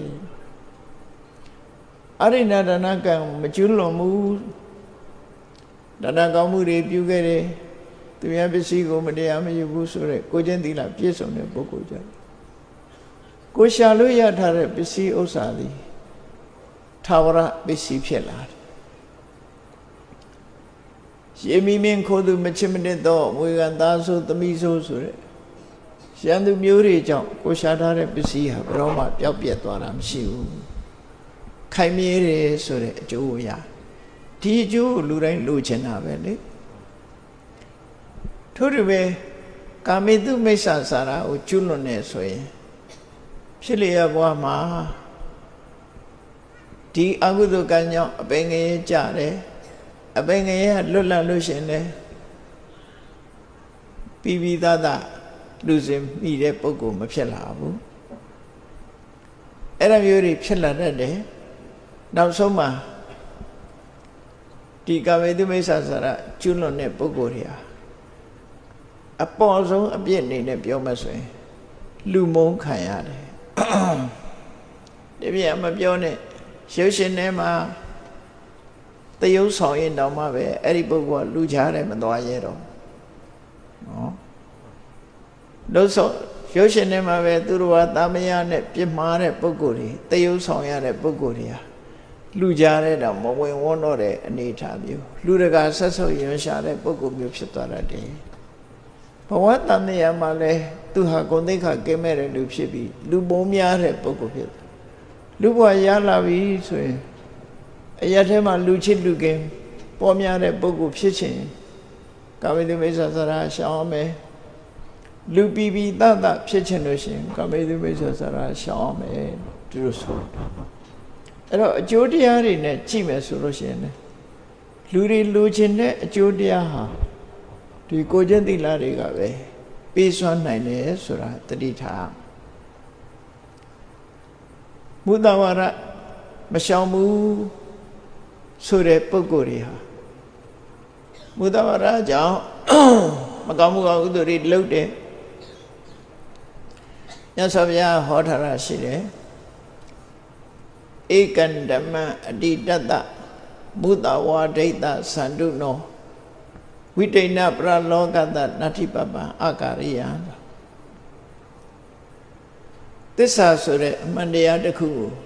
အာရိဏဒနာကံမကျွလွန်ဘူးဒါနကောင်းမှုတွေပြုခဲ့တယ်သူများပစ္စည်းကိုမတရားမယူဘူးဆိုတော့ကိုချင်းသီလပြည့်စုံတဲ့ပုဂ္ဂိုလ်ကြတယ်ကိုရှာလို့ရထားတဲ့ပစ္စည်းဥစ္စာသည်ထာဝရပစ္စည်းဖြစ်လာတယ်ရေမီမင်းခိုးသူမချစ်မနစ်တော့ဝေကံသားဆိုသမီးဆိုဆိုတဲ့ရန်သူမျိုးတွေကြောင့်ကိုရှာထားတဲ့ပစ္စည်းဟာဘယ်တော့မှပျောက်ပြက်သွားတာမရှိဘူးခိုင်မြဲတယ်ဆိုတဲ့အကျိုးအရာဒီအကျိုးကိုလူတိုင်းလိုချင်တာပဲလေထို့တူပဲကာမေတုမိစ္ဆာစာရာကိုကျွလွန်နေဆိုရင်ဖြစ်လျက်ဘဝမှာဒီအကုသိုလ်ကံကြောင့်အပင်ငယ်ကြတယ်အပင်ငယ်ကလွတ်လပ်လို့ရှင်လေပြီးပြီးသားသားလူစင်မိတဲ့ပုဂ္ဂိုလ်မဖြစ်လာဘူးအဲ့ဒါမျိုးတွေဖြစ်လာတတ်တယ်နောက်ဆုံးမှာဒီကာမေတုမိစ္ဆာစာရကျွလွန်တဲ့ပုဂ္ဂိုလ်တွေဟာအပေါ်ဆုံးအပြစ်အနေနဲ့ပြောမှဆိုရင်လူမုန်းခံရတယ်ဒီပြအမပြောနဲ့ရုပ်ရှင်ထဲမှာတယုံဆောင်ရင်တောင်မှပဲအဲ့ဒီပုဂ္ဂိုလ်ကလူချတယ်မသွားရဲတော့နော်လို့ဆိုရုပ်ရှင်ထဲမှာပဲသူတို့ကတာမယနဲ့ပြစ်မှားတဲ့ပုဂ္ဂိုလ်တွေတယုံဆောင်ရတဲ့ပုဂ္ဂိုလ်တွေဟာလူကြတဲ့တော့မဝင်ဝန်းတော့တဲ့အနေအထားမျိုးလူတကာဆက်ဆုပ်ရွံရှာတဲ့ပုဂ္ဂိုလ်မျိုးဖြစ်သွားတတ်တယ်ဘဝတန်တရားမှာလဲသူဟာဂုဏ်သိက္ခာကင်းမဲ့တဲ့လူဖြစ်ပြီးလူပုံများတဲ့ပုဂ္ဂိုလ်ဖြစ်လူဘဝရလာပြီဆိုရင်အရာထဲမှာလူချစ်လူကင်းပေါ်များတဲ့ပုဂ္ဂိုလ်ဖြစ်ခြင်းကာမေတုမိစ္ဆာစာရရှောင်းမယ်လူပီပီတတဖြစ်ခြင်းလို့ရှိရင်ကာမေတုမိစ္ဆာစာရရှောင်းမယ်ဒီလိုဆိုအဲ့တော့အကျိုးတရားတွေနဲ့ကြည့်မယ်ဆိုလို့ရှိရင်လူတွေလူချင်းတဲ့အကျိုးတရားဟာဒီကိုကျင့်သီလတွေကပဲပေးစွမ်းနိုင်တယ်ဆိုတာတတိထားမုဒ္ဒဝါဒမရှောင်ဘူးဆိုတဲ့ပုဂ္ဂိုလ်တွေဟာမုဒ္ဒဝါဒကြောင့်မကောင်းမှုကောင်းဥဒ္ဒတွေလုပ်တယ်မြတ်စွာဘုရားဟောထားတာရှိတယ်ဧကံဓမ္မအတိတတမုဒ္ဒဝါဒိတ္တသန္တုနောဝိတိဏပရလောကတနတ္ထိပပံအာကာရိယသစ္စာဆိုတဲ့အမှန်တရားတစ်ခုကို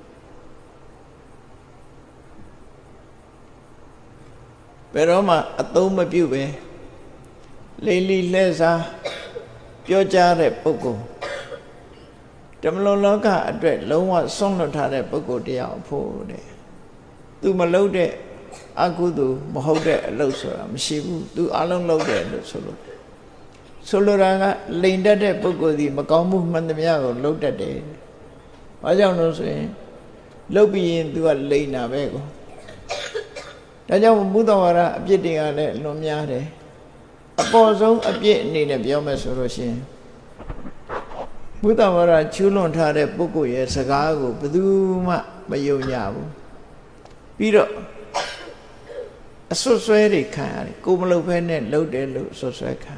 ဘယ်တော့မှအသုံးမပြုပဲလိလိလှဲစားပြောကြားတဲ့ပုဂ္ဂိုလ်ဓမ္မလုံးလောကအတွက်လုံးဝဆုံးလွတ်ထားတဲ့ပုဂ္ဂိုလ်တရားဖို့တဲ့သူမလုပ်တဲ့အကုသိုလ်မဟုတ်တဲ့အလုပ်ဆိုတာမရှိဘူးသူအလုံးလုပ်တယ်လို့ဆိုလို့ဆိုလိုတာကလိန်တတ်တဲ့ပုဂ္ဂိုလ်ဒီမကောင်းမှုမှန်သမျှကိုလုပ်တတ်တယ်။ဘာကြောင့်လို့ဆိုရင်လုပ်ပြီးရင်သူကလိန်တာပဲကော။ဒါကြောင့်မုဒ္ဒဝါဒအပြစ်တွေကလည်းလွန်များတယ်။အပေါ်ဆုံးအပြစ်အနေနဲ့ပြောမယ်ဆိုလို့ရှိရင်မုဒ္ဒဝါဒချူးလွန်ထားတဲ့ပုဂ္ဂိုလ်ရဲ့စကားကိုဘယ်သူမှမယုံကြဘူး။ပြီးတော့အဆွဆွဲတွေခံရတယ်ကိုမလုပ်ဖဲနဲ့လုပ်တယ်လို့ဆွဆွဲခံ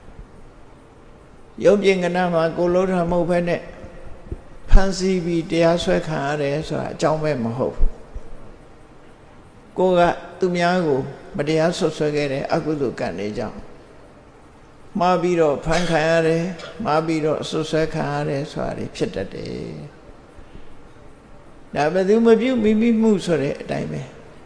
ရုပ်ပြင်ကဏ္ဍမှာကိုလုံးထားမဟုတ်ဖဲနဲ့ဖန်ဆီးပြီးတရားဆွဲခံရတယ်ဆိုတာအကြောင်းပဲမဟုတ်ဘူးကိုကသူများကိုမတရားဆွဆွဲခဲ့တဲ့အကုသိုလ်ကံတွေကြောင့်မှားပြီးတော့ဖန်ခံရတယ်မှားပြီးတော့ဆွဆွဲခံရတယ်ဆိုတာဖြစ်တတ်တယ်ဒါဘယ်သူမပြုမိမိမှုဆိုတဲ့အတိုင်းပဲ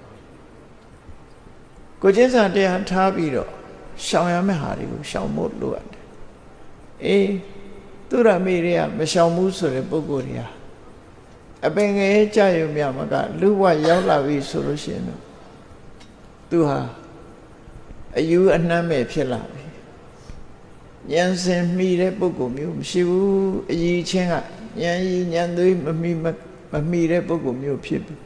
ကိုကျင့်စာတရားထားပြီးတော့ရှောင်ရမယ့်ဟာတွေကိုရှောင်ဖို့လိုရတယ်အေးသူရမေတွေကမရှောင်ဘူးဆိုတဲ့ပုဂ္ဂိုလ်တွေဟာအပင်ငယ်ကြရုံမြမကလူဘဝရောက်လာပြီဆိုလို့ရှိရင်သူဟာအယူအနှမ်းမဲ့ဖြစ်လာပြီဉာဏ်စင်မိတဲ့ပုဂ္ဂိုလ်မျိုးမရှိဘူးအကြီးချင်းကဉာဏ်ကြီးဉာဏ်သွေးမမိမမိတဲ့ပုဂ္ဂိုလ်မျိုးဖြစ်ပြီ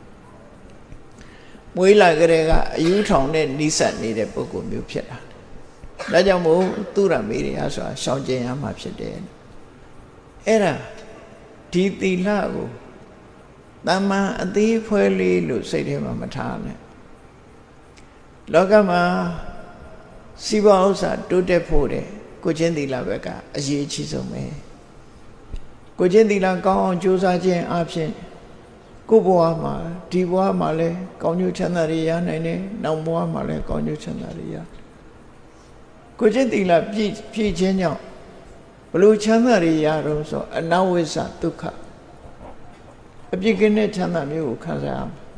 မွေးလာကြတဲ့ကအယူထောင်နဲ့နိစ္စနေတဲ့ပုဂ္ဂိုလ်မျိုးဖြစ်လာဒါကြောင့်မို့သူရမေရိယဆိုတာရှောင်ကျဉ်ရမှာဖြစ်တယ်အဲ့ဒါဒီသီလကိုတမန်အသေးဖွဲလေးလို့စိတ်ထဲမှာမထားနဲ့လောကမှာစီးပွားဥစ္စာတိုးတက်ဖို့တဲ့ကိုချင်းသီလဘက်ကအရေးအကြီးဆုံးပဲကိုချင်းသီလကောင်းအောင်ကြိုးစားခြင်းအပြင်ကိုဘဝမှာဒီဘဝမှာလည်းကောင်းကျိုးချမ်းသာတွေရနိုင်တယ်နောက်ဘဝမှာလည်းကောင်းကျိုးချမ်းသာတွေရကိုချင်းသီလပြည့်ပြည့်ခြင်းကြောင့်ဘလို့ချမ်းသာတွေရတော့ဆိုအနဝိဇ္ဇဒုက္ခအပြစ်ကင်းတဲ့ချမ်းသာမျိုးကိုခံစားရမယ်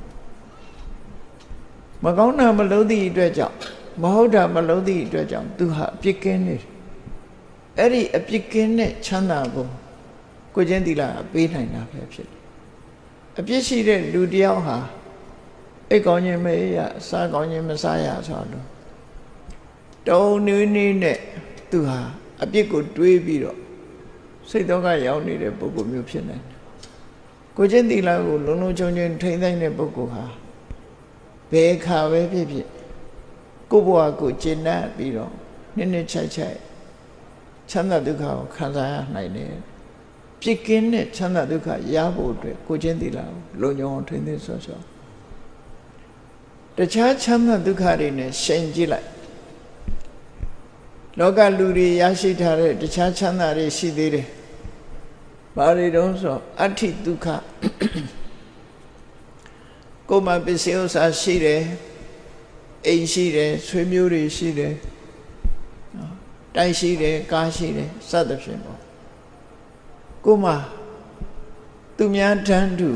မကောင်းတာမလုံးသည့်အတွက်ကြောင့်မဟုတ်တာမလုံးသည့်အတွက်ကြောင့်သူဟာအပြစ်ကင်းနေတယ်အဲ့ဒီအပြစ်ကင်းတဲ့ချမ်းသာကိုကိုချင်းသီလပေးနိုင်တာပဲဖြစ်တယ်အပြစ်ရှိတဲ့လူတယောက်ဟာအိတ်ကောင်းခြင်းမရစားကောင်းခြင်းမစားရဆိုတော့တုံနွေးနေနဲ့သူဟာအပြစ်ကိုတွေးပြီးတော့စိတ်တော့ကရောက်နေတဲ့ပုဂ္ဂိုလ်မျိုးဖြစ်နေတယ်ကိုချင်းသီလကိုလုံးလုံးချုံချုံထိမ့်သိမ့်တဲ့ပုဂ္ဂိုလ်ဟာဘယ်ခါပဲဖြစ်ဖြစ်ကိုယ့်ဘဝကိုကျင့်တတ်ပြီးတော့နှစ်နှစ်ချိုက်ချိုက်ချမ်းသာဒုက္ခကိုခံစားရနိုင်တယ်ပြစ်ကင်းတဲ့ချမ်းသာဒုက္ခရဖို့အတွက်ကိုချင်းသီလကိုလုံခြုံအောင်ထိမ့်သိမ့်ဆော့ဆော့တခြားချမ်းသာဒုက္ခတွေနဲ့ရှင်ကြည့်လိုက်လောကလူတွေရရှိထားတဲ့တခြားချမ်းသာတွေရှိသေးတယ်ဘာတွေတုံးဆိုအဋ္ဌိဒုက္ခကိုယ်မှာပစ္စည်းဥစ္စာရှိတယ်အိမ်ရှိတယ်ဆွေမျိုးတွေရှိတယ်တိုက်ရှိတယ်ကားရှိတယ်စသဖြင့်ပေါ့ကိုယ်မှာသူများတန်းတူ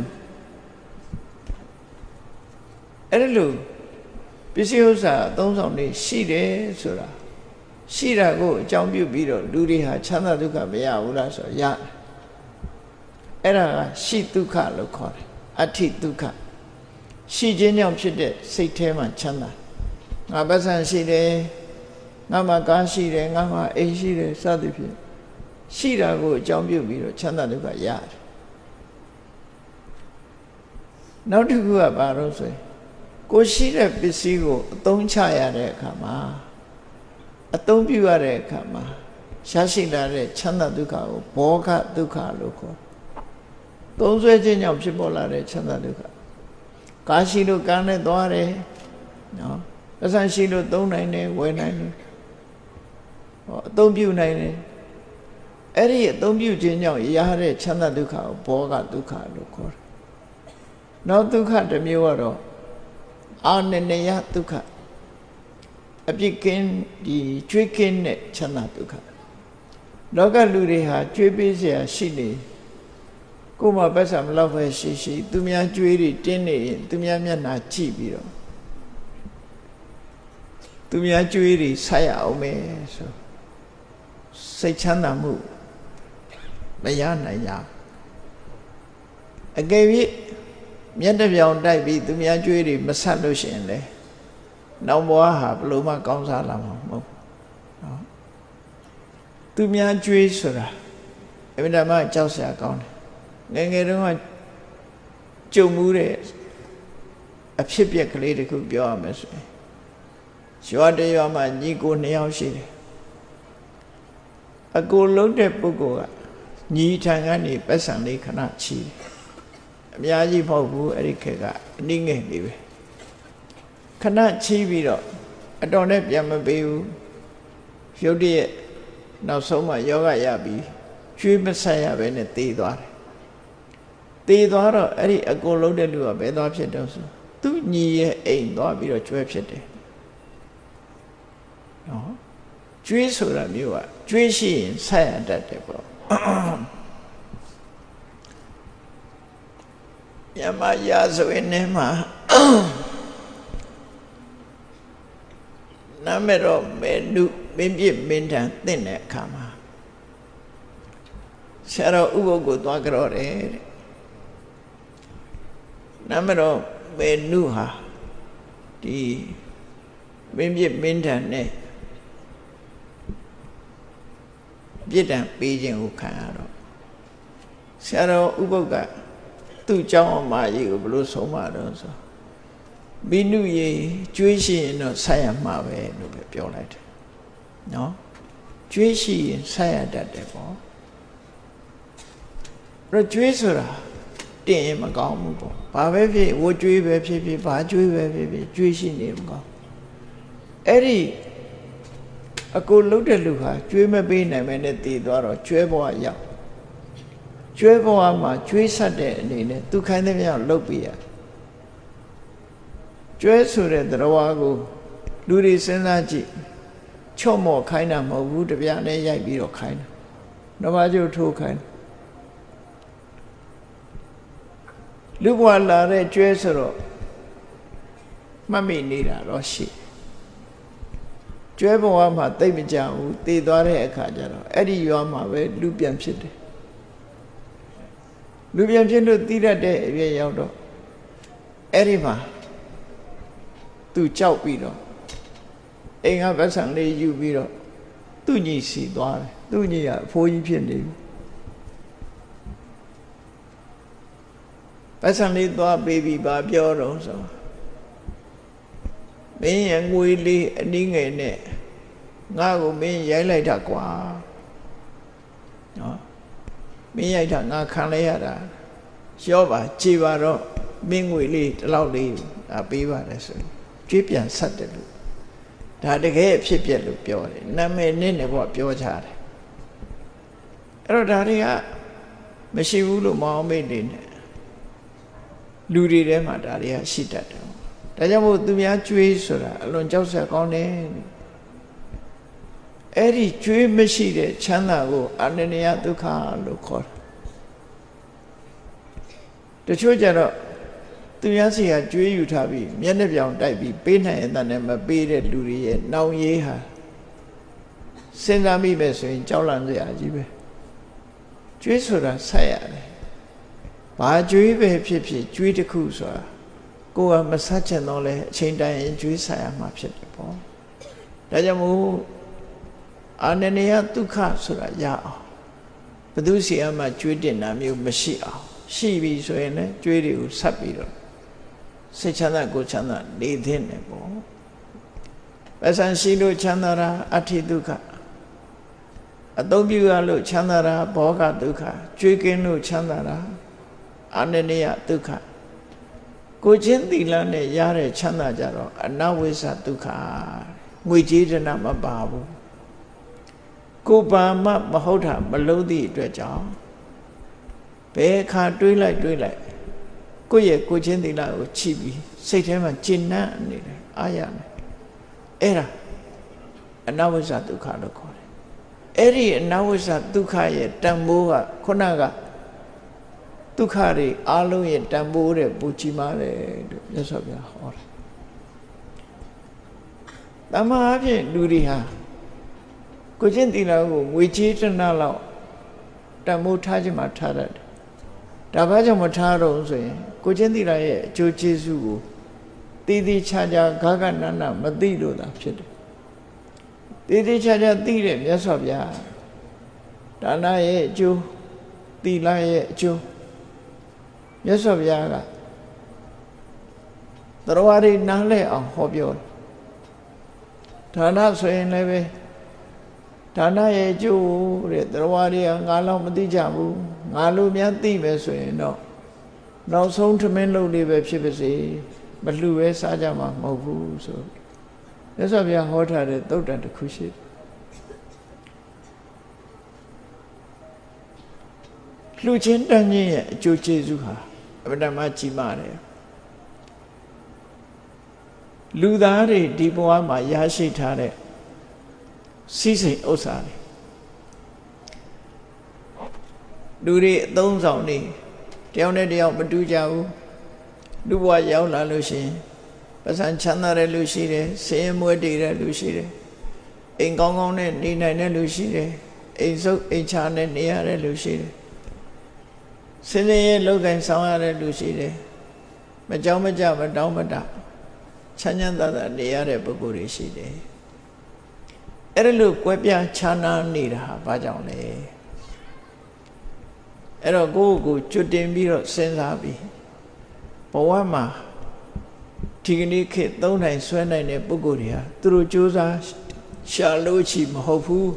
အဲ့ဒါလို့ပစ္စည်းဥစ္စာအသုံးဆောင်တွေရှိတယ်ဆိုတာရှိတာကိုအကြောင်းပြုပြီးတော့လူတွေဟာချမ်းသာဒုက္ခမရဘူးလားဆိုရအဲ့ဒါကရှိဒုက္ခလို့ခေါ်တယ်အဋ္ဌိဒုက္ခရှိခြင်းကြောင့်ဖြစ်တဲ့စိတ်ထဲမှာချမ်းသာငါပတ်စံရှိတယ်ငါမှာကားရှိတယ်ငါမှာအိမ်ရှိတယ်စသဖြင့်ရှိတာကိုအကြောင်းပြုပြီးတော့ချမ်းသာဒုက္ခရတယ်နောက်တစ်ခုကဘာလို့ဆိုရင်ကိုရှိတဲ့ပစ္စည်းကိုအသုံးချရတဲ့အခါမှာအသုံးပြုရတဲ့အခါမှာရရှိလာတဲ့ချမ်းသာဒုက္ခကိုဘောဂဒုက္ခလို့ခေါ်သုံးဆွဲခြင်းကြောင့်ဖြစ်ပေါ်လာတဲ့ချမ်းသာဒုက္ခကားရှိလို့ကားနဲ့သွားတယ်နော်ပတ်စံရှိလို့သုံးနိုင်တယ်ဝယ်နိုင်တယ်ဟောအသုံးပြုနိုင်တယ်အဲ့ဒီအသုံးပြုခြင်းကြောင့်ရတဲ့ချမ်းသာဒုက္ခကိုဘောဂဒုက္ခလို့ခေါ်တယ်နောက်ဒုက္ခတစ်မျိုးကတော့အာနနယဒုက္ခအပြစ်ကင်းဒီကျွေးကင်းတဲ့ချမ်းသာဒုက္ခလောကလူတွေဟာကျွေးပေးเสียရှိနေကိုယ်မှာပတ်စံမလောက်ပဲရှိရှိသူများကျွေးတွေတင်းနေရင်သူများမျက်နှာကြည့်ပြီးတော့သူများကျွေးတွေဆက်ရအောင်မယ်ဆိုစိတ်ချမ်းသာမှုမရနိုင်ရအကယ်၍မျက်တစ်ပြောင်တိုက်ပြီးသူများကျွေးတွေမဆက်လို့ရှိရင်လေနောက်ဘဝဟာဘလို့မှကောင်းစားလာမှာမဟုတ်နော်သူများကျွေးဆိုတာအမြဲတမ်းကြောက်စရာကောင်းတယ်ငယ်ငယ်တုန်းကကြုံမှုတဲ့အဖြစ်ပြက်ကလေးတစ်ခုပြောရမယ်ဆိုရင်ရွာတရွာမှာညီကိုနှစ်ယောက်ရှိတယ်အကိုလုံးတဲ့ပုဂ္ဂိုလ်ကညီထံကနေပတ်စံလေးခဏချီတယ်အများကြီးမဟုတ်ဘူးအဲ့ဒီခေတ်ကအနည်းငယ်လေးပဲခဏချီပြီးတော့အတော်နဲ့ပြန်မပေးဘူးရုတ်တရက်နောက်ဆုံးမှယောဂရပြီးကျွေးမဆက်ရပဲနဲ့တေးသွားတယ်တေးသွားတော့အဲ့ဒီအကိုလုံးတဲ့လူကဘယ်သွားဖြစ်တော့ဆိုသူ့ညီရဲ့အိမ်သွားပြီးတော့ကျွဲဖြစ်တယ်နော်ကျွေးဆိုတာမျိုးကကျွေးရှိရင်ဆက်ရတတ်တယ်ပေါ့ယမရာဆိုရင်လည်းမှာနာမည်တော့မေနုမင်းပြစ်မင်းထန်သင့်တဲ့အခါမှာဆရာတော်ဥပုပ်ကိုသွားကြတော့တယ်တဲ့နာမည်တော့မေနုဟာဒီမင်းပြစ်မင်းထန်နဲ့ပြစ်ဒဏ်ပေးခြင်းကိုခံရတော့ဆရာတော်ဥပုပ်ကသူ့เจ้าအမကြီးကိုဘလို့ဆုံးမတော့ဆိုမင်းနုရေကျွေးရှိရင်တော့ဆက်ရမှာပဲလို့ပဲပြောလိုက်တယ်နော်ကျွေးရှိရင်ဆက်ရတတ်တယ်ပေါ့အဲ့တော့ကျွေးဆိုတာတင်ရင်မကောင်းဘူးပေါ့ဘာပဲဖြစ်ဝကျွေးပဲဖြစ်ဖြစ်ဘာကျွေးပဲဖြစ်ဖြစ်ကျွေးရှိနေမကောင်းအဲ့ဒီအကိုလှုပ်တဲ့လူဟာကျွေးမပေးနိုင်မဲနဲ့တည်သွားတော့ကျွဲဘဝရောက်ကျွဲဘဝမှာကျွေးဆက်တဲ့အနေနဲ့သူခိုင်းတဲ့မြောက်လှုပ်ပြီးရကျွဲဆိုတဲ့တရားကိုလူတွေစဉ်းစားကြည့်ချော့မော့ခိုင်းတာမဟုတ်ဘူးတပြားနဲ့ရိုက်ပြီးတော့ခိုင်းတာနမကျုပ်ထိုးခိုင်းလူဘဝလာတဲ့ကျွဲဆိုတော့မှတ်မိနေတာတော့ရှိကျွဲဘဝမှာတိတ်မကြဘူးတည်သွားတဲ့အခါကျတော့အဲ့ဒီရွာမှာပဲလူပြန်ဖြစ်တယ်လူပြန်ဖြစ်လို့တည်တတ်တဲ့အပြည့်ရောက်တော့အဲ့ဒီမှာသူကြောက်ပြီးတော့အိမ်ကဗတ်ဆံလေးယူပြီးတော့သူ့ညီစီသွားတယ်သူ့ညီကအဖိုးကြီးဖြစ်နေပြီဗတ်ဆံလေးသွားပေးပြီးဘာပြောတော့ဆိုမင်းရငွေလေးအနည်းငယ်နဲ့ငါ့ကိုမင်းရိုက်လိုက်တာကွာနော်မင်းရိုက်တာငါခံလိုက်ရတာရောပါကြည်ပါတော့မင်းငွေလေးဒီလောက်လေးဒါပေးပါတယ်ဆိုကြွေးပြန်ဆက်တယ်လို့ဒါတကယ်အဖြစ်ပြက်လို့ပြောတယ်နာမည်နဲ့နဲ့ပေါ့ပြောကြတယ်အဲ့တော့ဒါတွေကမရှိဘူးလို့မအောင်မေ့နေနဲ့လူတွေထဲမှာဒါတွေကရှိတတ်တယ်ဒါကြောင့်မို့သူများကြွေးဆိုတာအလွန်ကြောက်စရာကောင်းတယ်အဲ့ဒီကြွေးမရှိတဲ့ချမ်းသာကိုအနန္တယဒုက္ခလို့ခေါ်တယ်တချို့ကြတော့သူများစီကကြွေးယူထားပြီးမျက်နှာပြောင်တိုက်ပြီးပေးနိုင်တဲ့တန်နဲ့မပေးတဲ့လူတွေရဲ့နောင်ရေးဟာစဉ်းစားမိပဲဆိုရင်ကြောက်လန့်စရာကြီးပဲကြွေးဆိုတာဆက်ရတယ်ဘာကြွေးပဲဖြစ်ဖြစ်ကြွေးတစ်ခုဆိုတာကိုယ်ကမဆက်ချင်တော့လဲအချိန်တိုင်းရင်ကြွေးဆက်ရမှာဖြစ်တယ်ပေါ့ဒါကြောင့်မို့အာနန္ဒယဒုက္ခဆိုတာရအောင်ဘယ်သူစီအမှကြွေးတင်တာမျိုးမရှိအောင်ရှိပြီဆိုရင်လည်းကြွေးတွေကိုဆက်ပြီးတော့စိတ်ချမ်းသာကိုယ်ချမ်းသာနေသင့်တယ်ပေါ့ပစ္စံရှိလို့ချမ်းသာတာအဋ္ဌိဒုက္ခအသုံးပြုရလို့ချမ်းသာတာဘောဂဒုက္ခကြွေးကင်းလို့ချမ်းသာတာအာနန္ဒယဒုက္ခကိုချင်းသီလနဲ့ရတဲ့ချမ်းသာကြတော့အနဝိဇ္ဇဒုက္ခငွေကြေးဒနာမပါဘူးကိုပါမမဟုတ်တာမလုံးသည့်အတွက်ကြောင့်ဘယ်အခါတွေးလိုက်တွေးလိုက်ကိုယ့်ရဲ့ကိုချင်းသီလကိုချိပြီးစိတ်ထဲမှာကျဉ်းနှံ့နေတယ်အားရမယ်အဲ့ဒါအနဝိဇ္ဇဒုက္ခလို့ခေါ်တယ်အဲ့ဒီအနဝိဇ္ဇဒုက္ခရဲ့တန်ဖိုးကခုနကဒုက္ခတွေအလုံးရဲ့တန်ဖိုးတဲ့ပူချီမာတယ်လို့မြတ်စွာဘုရားဟောတယ်တမန်အဖြစ်လူတွေဟာကိုချင်းသီလကိုငွေကြေးတဏှလောက်တန်ဖိုးထားခြင်းမှထားတတ်တယ်ဒါဘာကြောင့်မထားတော့ဆိုရင်ကိုချင်းသီလရဲ့အကျိုးကျေးဇူးကိုတည်တည်ချာချာဂဂနနမသိလို့သာဖြစ်တယ်တည်တည်ချာချာသိတဲ့မြတ်စွာဘုရားဒါနရဲ့အကျိုးသီလရဲ့အကျိုးမြတ်စွာဘုရားကတရားတွေနားလည်အောင်ဟောပြောတယ်ဒါနဆိုရင်လည်းပဲဒါနရဲ့အကျိုးတဲ့တရားတွေကငါလောက်မသိကြဘူးငါလိုများသိမယ်ဆိုရင်တော့နောက်ဆုံးထမင်းလုပ်လေးပဲဖြစ်ပါစေမလှူပဲစားကြမှာမဟုတ်ဘူးဆိုမြတ်စွာဘုရားဟောထားတဲ့သုတ်တန်တစ်ခုရှိတယ်လှူခြင်းတန်ခြင်းရဲ့အကျိုးကျေးဇူးဟာအမှန်တမ်းကြီးမားတယ်လူသားတွေဒီဘဝမှာရရှိထားတဲ့စီးစိမ်ဥစ္စာတွေလူတွေအသုံးဆောင်နေတယောက်နဲ့တယောက်မတူကြဘူးလူဘဝရောက်လာလို့ရှိရင်ပစံချမ်းသာတဲ့လူရှိတယ်ဆင်းရဲမွဲတေတဲ့လူရှိတယ်အိမ်ကောင်းကောင်းနဲ့နေနိုင်တဲ့လူရှိတယ်အိမ်စုပ်အိမ်ချာနဲ့နေရတဲ့လူရှိတယ်စင်းရဲလောက်ကင်ဆောင်ရတဲ့လူရှိတယ်မကြောက်မကြမတောင်းမတချမ်းချမ်းသာသာနေရတဲ့ပုဂ္ဂိုလ်တွေရှိတယ်အဲ့ဒါလို့ကွဲပြားခြားနားနေတာဟာဘာကြောင့်လဲအဲ့တော့ကိုယ့်ကိုကျွတ်တင်ပြီးတော့စဉ်းစားပြီးဘဝမှာဒီကနေ့ခေတ်သုံးနိုင်ဆွဲနိုင်တဲ့ပုဂ္ဂိုလ်တွေဟာသူတို့ကြိုးစားရှာလို့ချီမဟုတ်ဘူး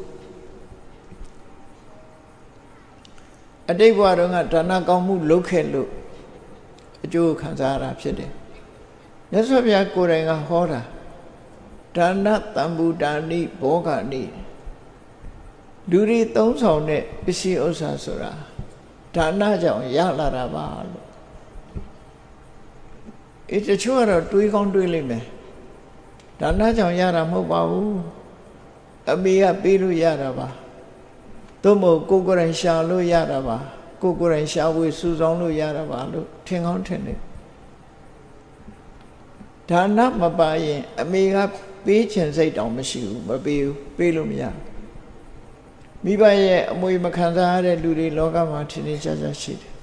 အတိတ်ဘဝတုန်းကဒါနကောင်းမှုလုပ်ခဲ့လို့အကျိုးခံစားရတာဖြစ်တယ်မြတ်စွာဘုရားကိုယ်တိုင်ကဟောတာဒါနတံဘူတာနိဘောဂာနိလူတွေသုံးဆောင်တဲ့ပစ္စည်းဥစ္စာဆိုတာဒါနကြောင့်ရလာတာပါလို့အဲတချို့ကတော့တွေးကောင်းတွေးလိမ့်မယ်ဒါနကြောင့်ရတာမဟုတ်ပါဘူးအမေကပေးလို့ရတာပါသို့မဟုတ်ကိုယ်ကိုယ်တိုင်ရှာလို့ရတာပါကိုယ်ကိုယ်တိုင်ရှာဝေစုဆောင်လို့ရတာပါလို့ထင်ကောင်းထင်တယ်ဒါနမပါရင်အမေကပေးချင်စိတ်တောင်မရှိဘူးမပေးဘူးပေးလို့မရမိဘရဲ့အမွေမခံစားရတဲ့လူတွေလောကမှာထင်ထင်ရှားရှားရှိတယ်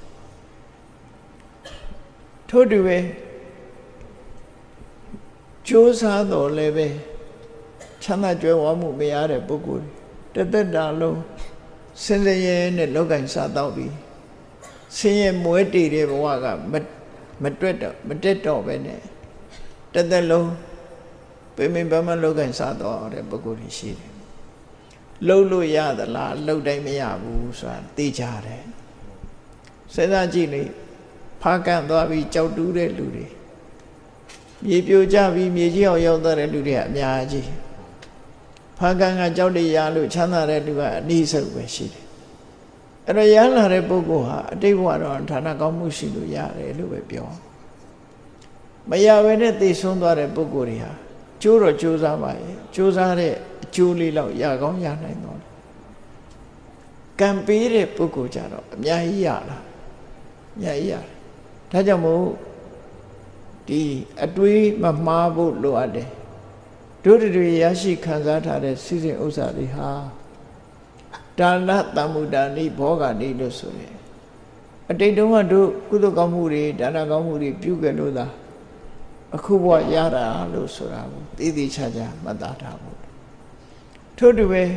ထို့တူပဲကြိုးစားတော်လည်းပဲချမ်းသာကြွယ်ဝမှုမရတဲ့ပုဂ္ဂိုလ်တွေတသက်တာလုံးစင်စရဲနဲ့လောက်ကင်စားတော့ပြီးဆင်းရဲမွဲတေတဲ့ဘဝကမတွက်တော့မတက်တော့ပဲနဲ့တသက်လုံးပြင်းပြင်းပန်းပန်းလောက်ကင်စားတော့တဲ့ပုဂ္ဂိုလ်တွေရှိတယ်လှုပ်လို့ရသလားလှုပ်တိုင်းမရဘူးဆိုတာသိကြတယ်စဉ်းစားကြည့်လေဖားကန့်သွားပြီးကြောက်တူးတဲ့လူတွေမြေပြိုကျပြီးမြေကြီးအောင်ရောက်တဲ့လူတွေကအများကြီးဖားကန့်ကကြောက်တရလို့ချမ်းသာတဲ့လူကအနည်းဆုံးပဲရှိတယ်အဲ့တော့ရလာတဲ့ပုဂ္ဂိုလ်ဟာအတိတ်ဘဝတော့ဌာနကောင်းမှုရှိလို့ရတယ်လို့ပဲပြောမရဘဲနဲ့သိဆုံးသွားတဲ့ပုဂ္ဂိုလ်တွေဟာကျိုးတော့ကြိုးစားပါရဲ့ကြိုးစားတဲ့အကျိုးလေးတော့ရကောင်းရနိုင်တော့ကံပေးတဲ့ပုဂ္ဂိုလ်ကြတော့အများကြီးရလားအများကြီးရတယ်ဒါကြောင့်မို့ဒီအတွေးမမှားဖို့လိုအပ်တယ်တို့တွေရရှိခံစားထားတဲ့စီစဉ်ဥစ္စာတွေဟာဒါနတံမုဒ္ဒာနိဘောဂာနိလို့ဆိုရင်အတိတ်တုန်းကတို့ကုသိုလ်ကောင်းမှုတွေဒါနကောင်းမှုတွေပြုခဲ့လို့သာအခုဘဝရတာလို့ဆိုတာကိုသိသိချာချာမှတ်သားထားဖို့ထို့တူပဲ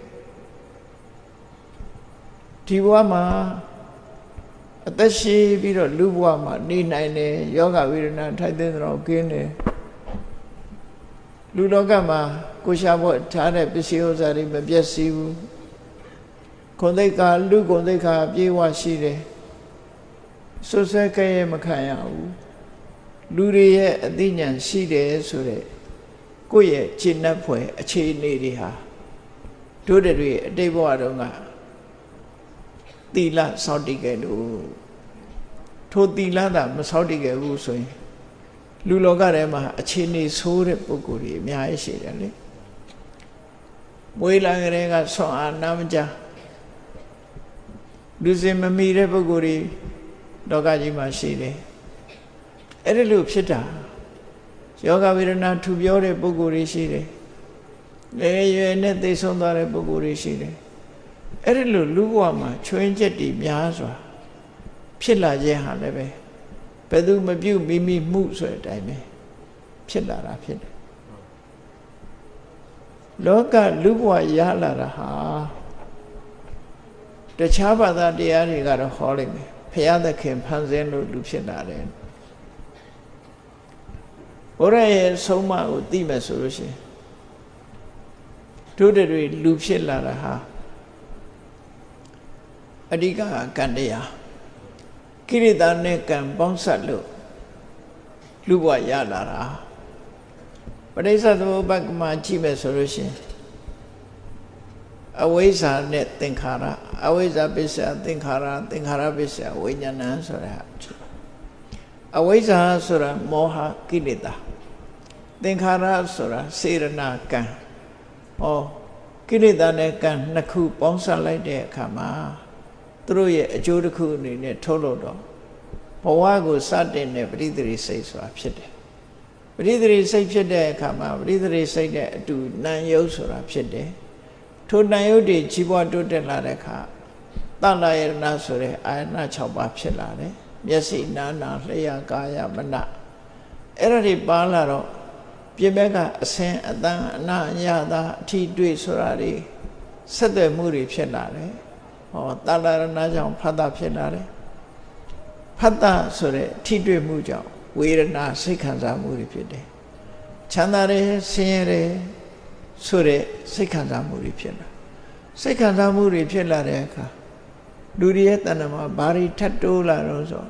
ဒီဘဝမှာအသက်ရှိပြီးတော့လူဘဝမှာနေနိုင်တယ်ယောဂဝေဒနာထိုက်တဲ့တော့ကင်းတယ်လူလောကမှာကိုရှာဖို့ထားတဲ့ပစ္စည်းဥစ္စာတွေမပြည့်စည်ဘူးခွန်သိက္ခာလူခွန်သိက္ခာပြေဝရှိတယ်ဆွဆွဲကြဲမခံရဘူးလူတွေရဲ့အသိဉာဏ်ရှိတယ်ဆိုတဲ့ကိုယ့်ရဲ့ကျင့်납ဖွယ်အခြေအနေတွေဟာတို့တွေအတိတ်ဘဝတုန်းကသီလစောင့်တည်ခဲ့လို့ထိုသီလသာမစောင့်တည်ခဲ့ဘူးဆိုရင်လူလောကထဲမှာအခြေအနေဆိုးတဲ့ပုဂ္ဂိုလ်တွေအများကြီးရှိတယ်လေမွေးလာကြတဲ့ကဆွမ်းအားနာမကြလူစင်မမီတဲ့ပုဂ္ဂိုလ်တွေလောကကြီးမှာရှိတယ်အဲ့ဒီလိုဖြစ်တာယောဂဝေဒနာထူပြောတဲ့ပုဂ္ဂိုလ်တွေရှိတယ်လေရွယ်နဲ့သိဆုံးသွားတဲ့ပုဂ္ဂိုလ်တွေရှိတယ်အဲ့ဒီလိုလူဘဝမှာချွင်းချက်တွေများစွာဖြစ်လာခြင်းဟာလည်းပဲဘယ်သူမပြုမိမိမှုဆိုတဲ့အတိုင်းပဲဖြစ်လာတာဖြစ်တယ်လောကလူဘဝရလာတာဟာတခြားဘာသာတရားတွေကတော့ဟောလိုက်မယ်ဘုရားသခင်ဖန်ဆင်းလို့လူဖြစ်လာတယ်ဘုရားရဲ့ဆုံးမကိုသိမယ်ဆိုလို့ရှိရင်တို့တွေလူဖြစ်လာတာဟာအဓိကကံတရားကိရိတာနဲ့ကံပေါင်းစပ်လို့လူဘဝရလာတာပဋိစ္စသမုပ္ပါဒ်မှာကြည့်မယ်ဆိုလို့ရှိရင်အဝိဇ္ဇာနဲ့သင်္ခါရအဝိဇ္ဇာပစ္စယသင်္ခါရသင်္ခါရပစ္စယဝိညာဏဆိုတာအဝိဇ္ဇာဆိုတာမောဟကိလေသာသင်္ခါရဆိုတာစေရနာကံဟောကိလေသာနဲ့ကံနှစ်ခုပေါင်းစပ်လိုက်တဲ့အခါမှာသူတို့ရဲ့အကျိုးတစ်ခုအနေနဲ့ထုတ်လို့တော့ဘဝကိုစတင်တဲ့ပရိသေရိစိတ်ဆိုတာဖြစ်တယ်ပရိသေရိစိတ်ဖြစ်တဲ့အခါမှာပရိသေရိစိတ်နဲ့အတူနာယုတ်ဆိုတာဖြစ်တယ်ထိုနာယုတ်တွေကြီးပွားတိုးတက်လာတဲ့အခါတဏ္ဍာယရဏဆိုတဲ့အာယနာ၆ပါးဖြစ်လာတယ်မျက်စိနားနာလျှာကာယမနအဲ့ဒါတွေပါလာတော့ပြင်ဘက်ကအစင်အတန်အနာအရသာအထီးတွေ့ဆိုတာတွေဆက်သွယ်မှုတွေဖြစ်လာတယ်ဟောတဏ္ဍာရဏကြောင့်ဖတ်တာဖြစ်လာတယ်ဖတ်တာဆိုတဲ့ထိတွေ့မှုကြောင့်ဝေဒနာစိတ်ခံစားမှုတွေဖြစ်တယ်ချမ်းသာတယ်ဆင်းရဲတယ်ဆိုတဲ့စိတ်ခံစားမှုတွေဖြစ်လာစိတ်ခံစားမှုတွေဖြစ်လာတဲ့အခါလူတွေရဲ့တဏ္ဍာမှာဘာတွေထပ်တိုးလာတော့ဆို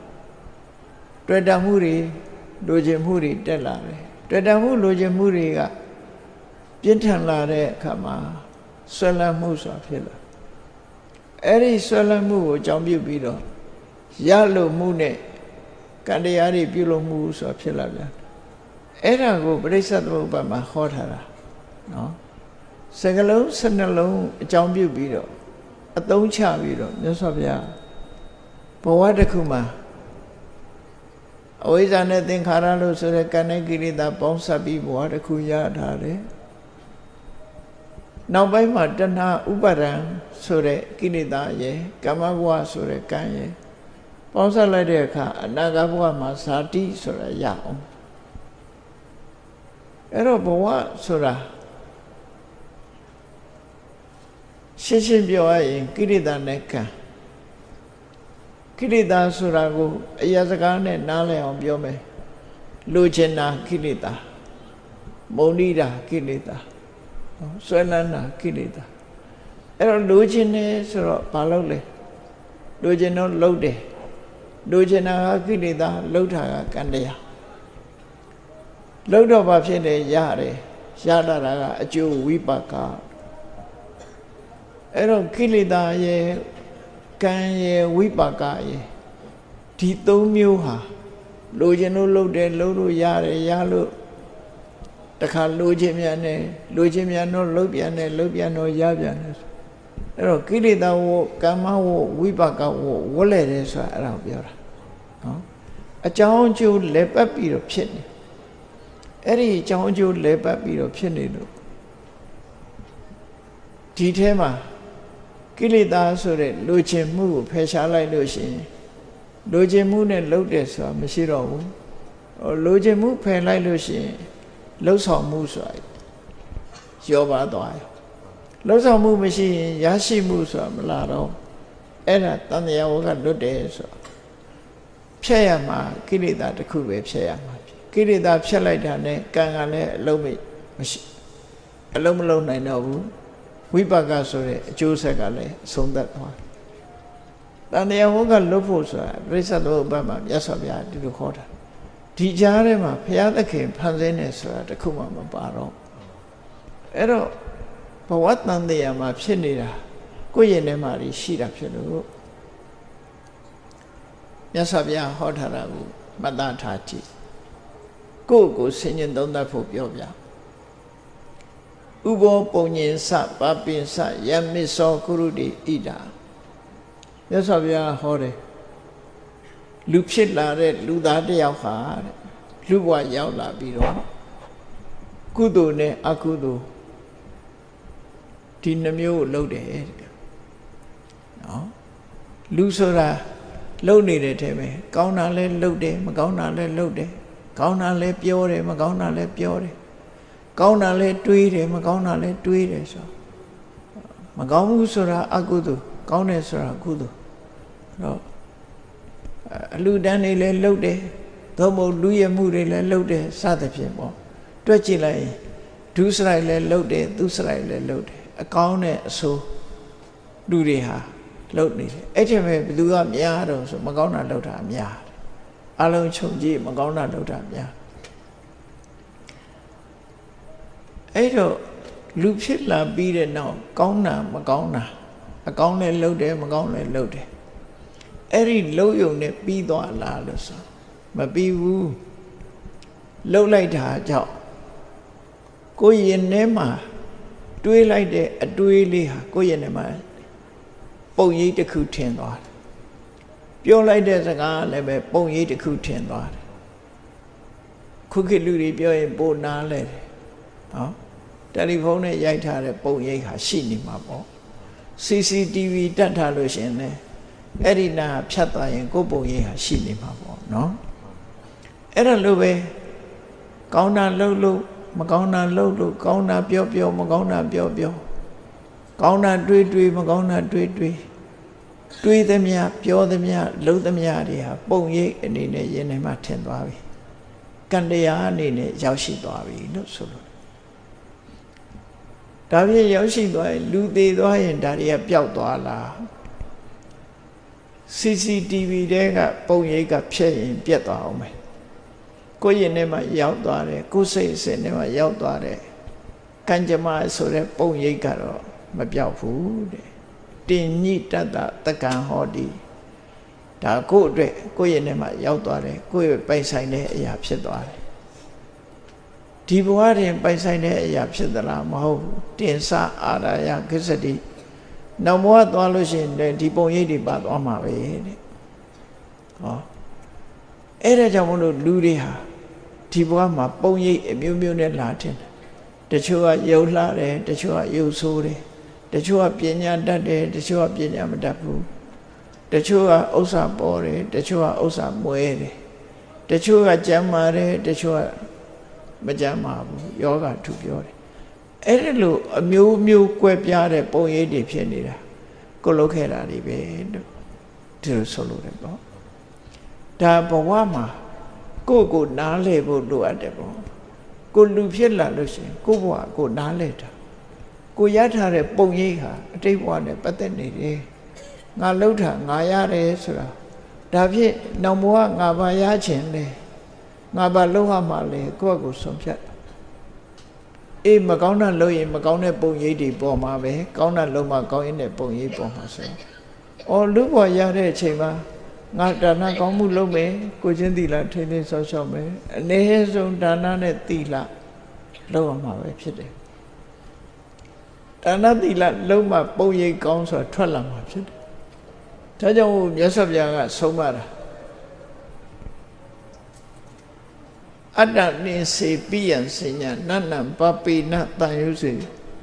တွေ့တာမှုတွေလိုချင်မှုတွေတက်လာတယ်တွေ့တာမှုလိုချင်မှုတွေကပြင်းထန်လာတဲ့အခါမှာဆွဲလန်းမှုဆိုတာဖြစ်လာအဲ့ဒီဆွဲလန်းမှုကိုအကြောင်းပြုပြီးတော့ရလို့မှုနဲ့ကံတရားတွေပြုလို့မှုဆိုတာဖြစ်လာပြန်အဲ့ဒါကိုပရိစ္ဆေသမုပ္ပါဒ်မှာဟောထားတာနော်စကလုံး၁၂လုံးအကြောင်းပြုပြီးတော့အသုံးချပြီးတော့မြတ်စွာဘုရားဘဝတစ်ခုမှာအဝိဇ္ဇာနဲ့သင်္ခါရလို့ဆိုတဲ့ကံနဲ့ကိလေသာပေါင်းစပ်ပြီးဘဝတစ်ခုရထားတယ်နောက်ပိုင်းမှာတဏှာဥပါဒံဆိုတဲ့ကိလေသာရဲ့ကာမဘဝဆိုတဲ့ကံရဲ့ပေါင်းစပ်လိုက်တဲ့အခါအနာဂတ်ဘဝမှာဇာတိဆိုတာရအောင်အဲ့တော့ဘဝဆိုတာရှင်းရှင်းပြောရရင်ကိလေသာနဲ့ကံကိလေသာဆိုတာကိုအရာစကားနဲ့နားလည်အောင်ပြောမယ်လိုချင်တာကိလေသာမုန်းတိတာကိလေသာဆွဲလန်းတာကိလေသာအဲ့တော့လိုချင်တယ်ဆိုတော့ဘာလုပ်လဲလိုချင်တော့လုပ်တယ်လိုချင်တာကကိလေသာလုပ်တာကကံတရားလုပ်တော့ဘာဖြစ်လဲရတယ်ရတာကအကျိုးဝိပါကအဲ့တော့ကိလေသာရဲ့ကံရဲ့ဝိပါကရဲ့ဒီသုံးမျိုးဟာလိုချင်လို့လုပ်တယ်လုပ်လို့ရတယ်ရလို့တခါလိုချင်မြန်တယ်လိုချင်မြန်တော့လုပ်ပြန်တယ်လုပ်ပြန်တော့ရပြန်တယ်အဲ့တော့ကိလေသာဝကမ္မဝဝိပါကဝဝလဲတယ်ဆိုတာအဲ့ဒါကိုပြောတာနော်အကြောင်းအကျိုးလဲပတ်ပြီးတော့ဖြစ်နေအဲ့ဒီအကြောင်းအကျိုးလဲပတ်ပြီးတော့ဖြစ်နေလို့ဒီထဲမှာကိလေသာဆိုတဲ့လိုချင်မှုကိုဖယ်ရှားလိုက်လို့ရှိရင်လိုချင်မှုနဲ့လှုပ်တယ်ဆိုတာမရှိတော့ဘူးလိုချင်မှုဖယ်လိုက်လို့ရှိရင်လှုပ်ဆောင်မှုဆိုတာရောပါသွားတယ်လှုပ်ဆောင်မှုမရှိရင်ရရှိမှုဆိုတာမလာတော့အဲ့ဒါတန်တရားဝကလွတ်တယ်ဆိုတာဖြတ်ရမှာကိလေသာတစ်ခုပဲဖြတ်ရမှာကိလေသာဖြတ်လိုက်တာနဲ့ကံကလည်းအလုံးမရှိအလုံးမလုံးနိုင်တော့ဘူးဝိပါကဆိုတဲ့အကျိုးဆက်ကလည်းအဆုံးသတ်သွားတန်တရားဝကလွတ်ဖို့ဆိုတာပရိစ္ဆေသမုပ္ပါဒ်မှာမြတ်စွာဘုရားဒီလိုခေါ်တာဒီကြားထဲမှာဘုရားသခင်ဖန်ဆင်းနေဆိုတာတခုမှမပါတော့အဲ့တော့ဘဝတန်တရားမှာဖြစ်နေတာကိုယ့်ရင်ထဲမှာရှိတာဖြစ်လို့မြတ်စွာဘုရားဟောထားတာကိုမှတ်သားထားကြည့်ကိုယ့်ကိုဆင်ញင်သုံးသပ်ဖို့ပြောပြဥဘောပုံညင်စပပင်စယမစ္စောကုရုတိဣဒာမြတ်စွာဘုရားဟောတယ်လူဖြစ်လာတဲ့လူသားတစ်ယောက်ဟာတဲ့လူဘဝရောက်လာပြီးတော့ကုသိုလ်နဲ့အကုသိုလ်ဒီနှမျိုးကိုလုပ်တယ်တဲ့နော်လူဆိုတာလုပ်နေတဲ့ထဲမှာကောင်းတာလဲလုပ်တယ်မကောင်းတာလဲလုပ်တယ်ကောင်းတာလဲပြောတယ်မကောင်းတာလဲပြောတယ်ကောင်းတာလဲတွေးတယ်မကောင်းတာလဲတွေးတယ်ဆိုမကောင်းဘူးဆိုတာအကုသိုလ်ကောင်းတယ်ဆိုတာကုသိုလ်တော့အလူတန်းတွေလည်းလှုပ်တယ်သို့မဟုတ်လူရမှုတွေလည်းလှုပ်တယ်စသဖြင့်ပေါ့တွက်ကြည့်လိုက်ရင်ဒုစရိုက်လည်းလှုပ်တယ်သူစရိုက်လည်းလှုပ်တယ်အကောင်းနဲ့အဆိုးလူတွေဟာလှုပ်နေတယ်အဲ့ဒီမဲ့ဘယ်သူကများတော့ဆိုမကောင်းတာလှုပ်တာများတယ်အလုံးခြုံကြည့်မကောင်းတာလှုပ်တာများအဲ့တော့လူဖြစ်လာပြီးတဲ့နောက်ကောင်းတာမကောင်းတာအကောင်းလည်းလှုပ်တယ်မကောင်းလည်းလှုပ်တယ်အဲ့ဒီလှုပ်ယုံနဲ့ပြီးသွားလားလို့ဆိုမပြီးဘူးလှုပ်လိုက်တာကြောင့်ကိုယ်ရင်ထဲမှာတွေးလိုက်တဲ့အတွေးလေးဟာကိုယ့်ရင်ထဲမှာပုံရိပ်တစ်ခုထင်သွားတယ်ပြောလိုက်တဲ့စကားလည်းပဲပုံရိပ်တစ်ခုထင်သွားတယ်ခုခေတ်လူတွေပြောရင်ပိုနားလဲတယ်နော်တယ်လီဖုန်းနဲ့ရိုက်ထားတဲ့ပုံရိပ်ဟာရှိနေမှာပေါ့ စီ စီ တီ ဗီ တက်ထားလို့ရှင်လေအဲ့ဒီနာဖြတ်သွားရင်ကိုယ်ပုံရိပ်ဟာရှိနေမှာပေါ့နော်အဲ့ဒါလိုပဲကောင်းတာလှုပ်လို့မကောင်းတာလှုပ်လို့ကောင်းတာပြောပြောမကောင်းတာပြောပြောကောင်းတာတွေးတွေးမကောင်းတာတွေးတွေးတွေးသမျှပြောသမျှလှုပ်သမျှတွေဟာပုံရိပ်အနေနဲ့ယင်ထဲမှာထင်သွားပြီကံတရားအနေနဲ့ရောက်ရှိသွားပြီလို့ဆိုလို့ဒါဖြင့်ရောက်ရှိသွားရင်လူသေးသွားရင်ဒါတွေကပျောက်သွားလား စီ စီ တီ ဗီ တဲကပုံရိပ်ကဖြည့်ရင်ပြတ်သွားအောင်မယ်ကိုယ့်ရင်ထဲမှာရောက်သွားတယ်ကိုယ်စိတ်အစဉ်ထဲမှာရောက်သွားတယ်ကန်ကြမဆိုတဲ့ပုံရိပ်ကတော့မပြောက်ဘူးတဲ့တင်ညိတတ္တတက္ကံဟောတိဒါကိုယ့်အတွက်ကိုယ့်ရဲ့နဲ့မှာရောက်သွားတယ်ကိုယ့်ရဲ့ပိုင်ဆိုင်တဲ့အရာဖြစ်သွားတယ်ဒီဘဝတွင်ပိုင်ဆိုင်တဲ့အရာဖြစ်သလားမဟုတ်ဘူးတင်စအာရယကိစ္စတိနောက်ဘဝသွားလို့ရှိရင်ဒီပုံရိပ်တွေပါသွားမှာပဲတဲ့ဟောအဲ့ဒါကြောင့်မလို့လူတွေဟာဒီဘဝမှာပုံရိပ်အမျိုးမျိုးနဲ့လာတင်တယ်တချို့ကယုံလှတယ်တချို့ကယုံဆိုးတယ်တချို့ကပညာတတ်တယ်တချို့ကပညာမတတ်ဘူးတချို့ကဥစ္စာပေါ်တယ်တချို့ကဥစ္စာမွဲတယ်တချို့ကကြမ်းမာတယ်တချို့ကမကြမ်းမာဘူးယောဂထူပြောတယ်အဲ့ဒီလိုအမျိုးမျိုးကွဲပြားတဲ့ပုံရိပ်တွေဖြစ်နေတာကိုလုတ်ခဲ့တာတွေပဲလို့ဒီလိုဆိုလို့တယ်ပေါ့ဒါဘဝမှာကိုယ့်ကိုနားလည်ဖို့လိုအပ်တယ်ပေါ့ကိုလူဖြစ်လာလို့ရှိရင်ကိုယ့်ဘဝကိုနားလည်တာကိုရထားတဲ့ပုံရိပ်ဟာအတိတ်ဘဝနဲ့ပတ်သက်နေတယ်ငါလှုပ်တာငါရတယ်ဆိုတာဒါဖြင့်နောက်ဘဝငါဘာရခြင်းလဲငါဘာလှုပ်ရမှာလဲကိုယ့်ကိုဆုံးဖြတ်အေးမကောင်းတာလှုပ်ရင်မကောင်းတဲ့ပုံရိပ်တွေပေါ်မှာပဲကောင်းတာလှုပ်မှကောင်းရင်တဲ့ပုံရိပ်ပေါ်မှာဆိုအော်လူဘဝရတဲ့အချိန်မှာငါဒါနကောင်းမှုလုပ်မယ်ကိုချင်းသီလထိန်းသိမ်းဆောက်ရှောက်မယ်အနည်းဆုံးဒါနနဲ့သီလလုပ်ရမှာပဲဖြစ်တယ်ဒါနသီလလုံးမှပုံရိပ်ကောင်းဆိုတာထွက်လာမှာဖြစ်တယ်ဒါကြောင့်မြတ်စွာဘုရားကဆုံးမတာအတ္တနိစေပိယံစညာနန္နံပပိနတန်ယုစေ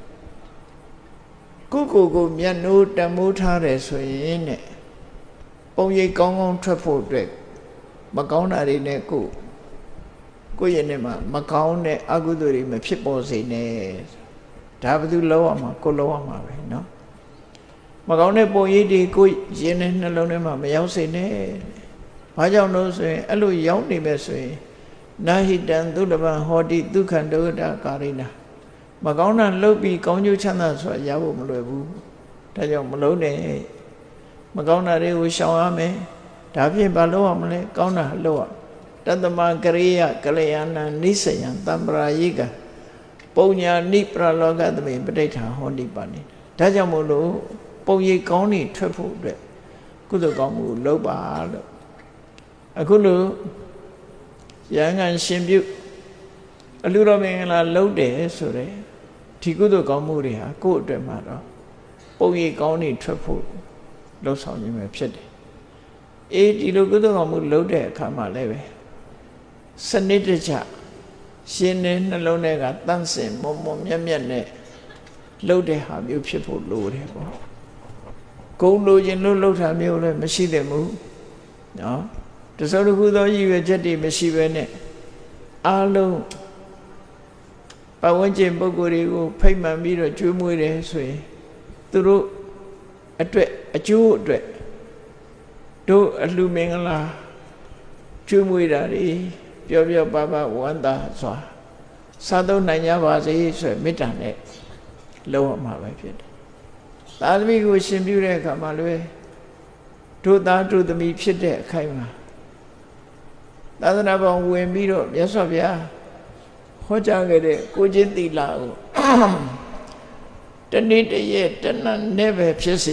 ကိုကိုကိုမျက်နှိုးတမိုးထားတယ်ဆိုရင်တဲ့ပုံရိပ်ကောင်းကောင်းထွက်ဖို့အတွက်မကောင်းတာတွေနဲ့ကိုကိုယ့်ရဲ့နဲ့မှာမကောင်းတဲ့အကုသိုလ်တွေမဖြစ်ပေါ်စေနဲ့ဒါဘယ်သူလောက်ရမှာကိုလောက်ရမှာပဲเนาะမကောင်းတဲ့ပုံရိပ်တွေကိုရင်နဲ့နှလုံးထဲမှာမရောက်စေနဲ့ဘာကြောင့်လို့ဆိုရင်အဲ့လိုရောက်နေမဲ့ဆိုရင်နာဟိတံသုတပံဟောတိဒုက္ခဒုက္ခကာရိနာမကောင်းတာလုပ်ပြီးကောင်းကျိုးချမ်းသာဆိုတာရဖို့မလွယ်ဘူးဒါကြောင့်မလုံးနဲ့မကောင်းတာတွေကိုရှောင်ရမယ်ဒါဖြင့်ဘာလုပ်ရမလဲကောင်းတာလုပ်ရတတ္တမကရိယကလျာဏနိစ္စယံတံပရာယိကပုံညာနိပရလောကသမိပဋိဋ္ဌာဟောတိပါနေဒါကြောင့်မို့လို့ပုံရိပ်ကောင်းနေထွက်ဖို့အတွက်ကုသိုလ်ကောင်းမှုလုပ်ပါလို့အခုလို့ရဟန်းကရှင်ပြုအလှတော်မင်္ဂလာလုပ်တယ်ဆိုတဲ့ဒီကုသိုလ်ကောင်းမှုတွေဟာကိုယ့်အတွက်မှာတော့ပုံရိပ်ကောင်းနေထွက်ဖို့လှုပ်ဆောင်ခြင်းပဲဖြစ်တယ်အေးဒီလိုကုသိုလ်ကောင်းမှုလုပ်တဲ့အခါမှာလည်းပဲစနစ်တကျရှင်တဲ့နှလုံးထဲကတန့်စင်မုံမုံမြတ်မြတ်နဲ့လှုပ်တဲ့ဟာမျိုးဖြစ်ဖို့လိုတယ်ပေါ့ဂုံလိုခြင်းလို့လှုပ်တာမျိုးလည်းမရှိသင့်ဘူးနော်တစုံတစ်ခုသောရည်ရွယ်ချက်တွေမရှိဘဲနဲ့အားလုံးပတ်ဝန်းကျင်ပုဂ္ဂိုလ်တွေကိုဖိတ်မှန်ပြီးတော့ကျွေးမွေးတယ်ဆိုရင်သူတို့အတွက်အကျိုးအတွက်တို့အလှမင်္ဂလာကျွေးမွေးတာတွေပျော်ပျော်ပါပါဝမ်းသာစွာစားသုံးနိုင်ကြပါစေဆိုမေတ္တာနဲ့လုံးဝမှာပဲဖြစ်တယ်။သာသမီကိုရှင်ပြုတဲ့အခါမှာလည်းတို့သားတို့သမီးဖြစ်တဲ့အခိုက်မှာသာသနာပေါင်းဝင်ပြီးတော့မြတ်စွာဘုရားဟောကြားခဲ့တဲ့ကိုချင်းသီလကိုတနေ့တည်းတဏ္ဍနဲ့ပဲဖြစ်စေ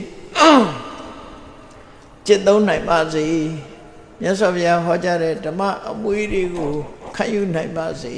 จิตသုံးနိုင်ပါစေမြတ်စွာဘုရားဟောကြားတဲ့ဓမ္မအမွေတွေကိုခံယူနိုင်ပါစေ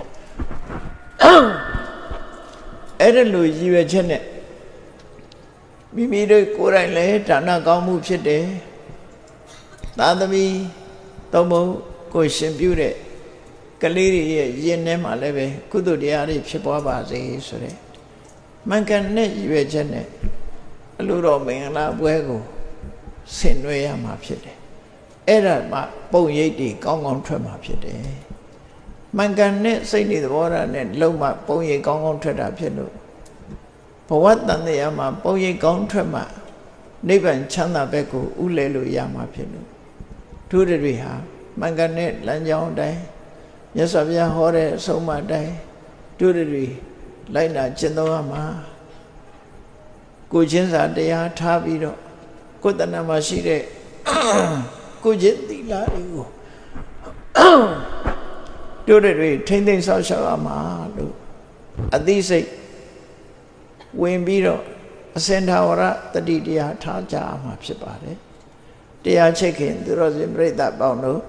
အဲ့ဒါလိုရည်ရွယ်ချက်နဲ့မိမိတို့ကိုယ်တိုင်လည်းဒါနကောင်းမှုဖြစ်တယ်သာသမီသုံးဖို့ကိုရှင်ပြုတဲ့ကလေးတွေရဲ့ယင်ထဲမှာလည်းပဲကုသိုလ်တရားတွေဖြစ်ပွားပါစေဆိုတဲ့မှန်ကန်တဲ့ရည်ရွယ်ချက်နဲ့အလိုတော်မင်္ဂလာပွဲကိုဆင်နွှဲရမှာဖြစ်တယ်အဲ့ဒါမှပုံရိပ်တွေကောင်းကောင်းထွက်မှာဖြစ်တယ်မှန်ကန်တဲ့စိတ်တွေသဘောထားနဲ့လုံးမှပုံရိပ်ကောင်းကောင်းထွက်တာဖြစ်လို့ဘဝတန်တရားမှာပုံရိပ်ကောင်းထွက်မှနိဗ္ဗာန်ချမ်းသာဘက်ကိုဥလဲလို့ရမှာဖြစ်လို့သူတွေဟာမှန်ကန်တဲ့လမ်းကြောင်းအတိုင်းမြတ်စွာဘုရားဟောတဲ့အဆုံးအမအတိုင်းသူတွေလိုက်နာကျင့်သုံးရမှာကိုချင်းစာတရားထားပြီးတော့ကိုယ်တဏ္ဍမှာရှိတဲ့ကိုချင်းသီလတွေကိုတို့တွေထိမ့်သိမ့်ဆောက်ရှောက်ရမှာလို့အသိစိတ်ဝင်ပြီးတော့အစင်ထာဝရတတိတရားထားကြမှာဖြစ်ပါတယ်တရားချစ်ခင်သူတော်စင်ပြိဿပေါင်းတို့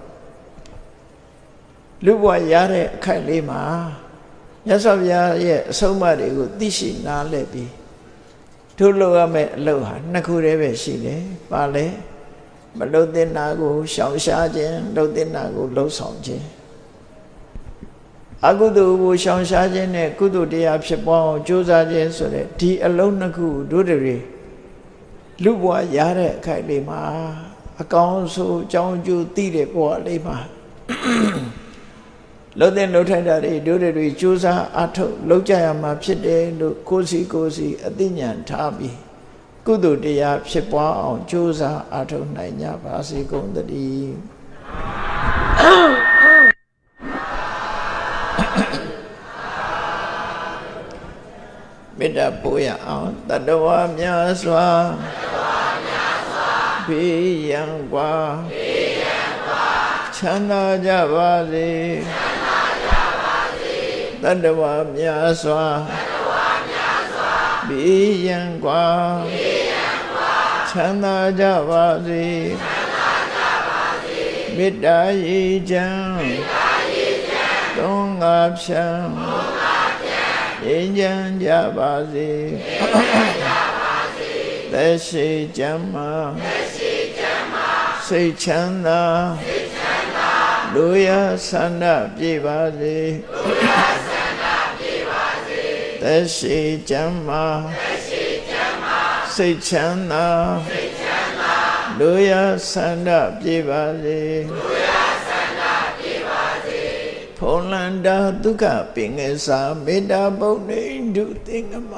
လူဘဝရတဲ့အခိုက်လေးမှာမြတ်စွာဘုရားရဲ့အဆုံးအမတွေကိုသိရှိနားလည်ပြီးတို့လုပ်ရမယ့်အလုပ်ဟာနှစ်ခုတည်းပဲရှိတယ်။ပါလေမလုပ်တဲ့နာကိုရှောင်ရှားခြင်းလုပ်တဲ့နာကိုလှုပ်ဆောင်ခြင်းအကုသိုလ်ကိုရှောင်ရှားခြင်းနဲ့ကုသိုလ်တရားဖြစ်ပွားအောင်ကြိုးစားခြင်းဆိုတဲ့ဒီအလုံးနှစ်ခုတို့တွေလူဘဝရတဲ့အခိုက်လေးမှာအကောင်းဆုံးအကြောင်းအကျိုးသိတဲ့ဘဝလေးမှာလှုပ်တဲ့လှုပ်ထိုက်တာတွေတို့တွေကြိုးစားအထုတ်လှုပ်ကြရမှာဖြစ်တယ်လို့ကိုယ်စီကိုယ်စီအသိဉာဏ်ထားပြီးကုသိုလ်တရားဖြစ်ပွားအောင်ကြိုးစားအထုတ်နိုင်ကြပါစေကုန်သတည်းမေတ္တာပို့ရအောင်တတဝါများစွာဘေးရန်กว่าချမ်းသာကြပါစေတတဝါများစွာဘေးရန်กว่าချမ်းသာကြပါစေမေတ္တာရေချမ်းသုံးငါဖြံငြိမ်းချမ်းကြပါစေသက်ရှိကျမ်းမာစိတ်ချမ်းသာလူရဆန္ဒပြေပါစေသက်ရှိကျမ်းမာစိတ်ချမ်းသာလူရဆန္ဒပြေပါစေဖုံလန္တာဒုက္ခပင်ငယ်စာမေတ္တာပုဏ္ဏိဒုသင်္ကမ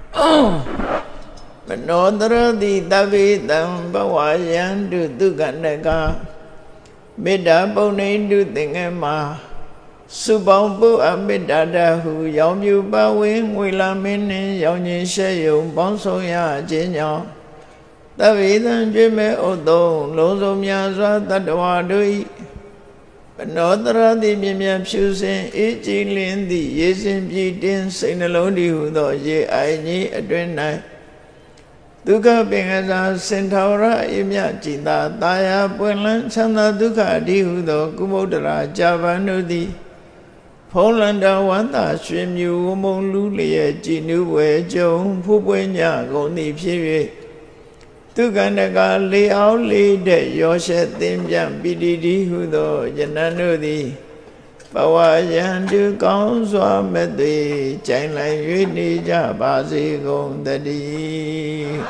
မနောတရတိတဗ္ဗေတံဘဝယံတုဒုက္ခနကမေတ္တာပုဏ္ဏိဒုသင်္ကမစုပေါင်းပုအမေတ္တာတဟုရောင်မြူပဝင်းငွေလာမင်းနှင့်ရောင်ခြင်းရှဲယုံပေါင်းဆောင်ရခြင်းကြောင့်တဗ္ဗေတံကျွေးမဲ့ဥသုံးလုံးစုံများစွာတတ္တဝါတို့၏ဘနောတရတိမြင်မြန်ဖြူစင်အေးကြည်လင်းသည့်ရေစင်ပြည့်တင်းစိတ်နှလုံးတည်ဟုသောရေအိုင်ကြီးအတွင်၌ဒုက္ခပင်ကစားစင်ထာဝရအေမြကြည်သာတာယာပွင့်လန်းချမ်းသာဒုက္ခအဓိဟုသောကုမုဒ္ဒရာဂျာဗန်တို့သည်ဖုံးလန္တဝန္တာရွှေမြူဝမုံလူလျက်ကြည်နူးဝဲကြုံဖူးပွင့်ညကုန်သည်ဖြစ်၍ဒုက္ခနကလေအောင်လေးတဲ့ရောရှက်သင်ပြန်ပိတိတိဟုသောယနန်တို့သည်ဘဝယံတုကောင်းစွာမဲ့သွေကြိုင်လိုက်၍နေကြပါစေကုန်သတည်း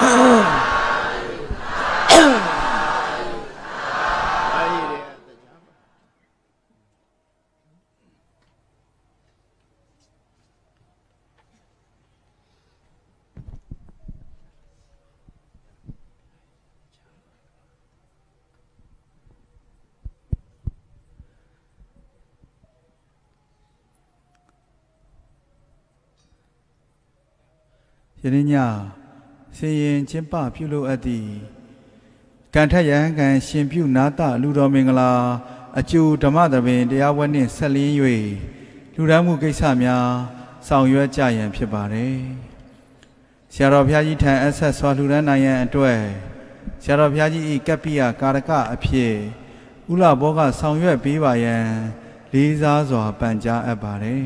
ယနေ့ညဆင်ရင်ကျင်းပပြုလုပ်အပ်သည့်ကံထက်ရဟန်းကံရှင်ပြုနာတလူတော်မင်္ဂလာအကျိုးဓမ္မသဘင်တရားဝဲနှင့်ဆက်လင်း၍လူဒန်းမှုကိစ္စများဆောင်ရွက်ကြရန်ဖြစ်ပါတယ်ဆရာတော်ဘုရားကြီးထံအဆက်စွာလူဒန်းနိုင်ရန်အတွက်ဆရာတော်ဘုရားကြီး၏ကပ္ပိယကာရကအဖြစ်ဥလဘောကဆောင်ရွက်ပေးပါရန်လေးစားစွာပန်ကြားအပ်ပါတယ်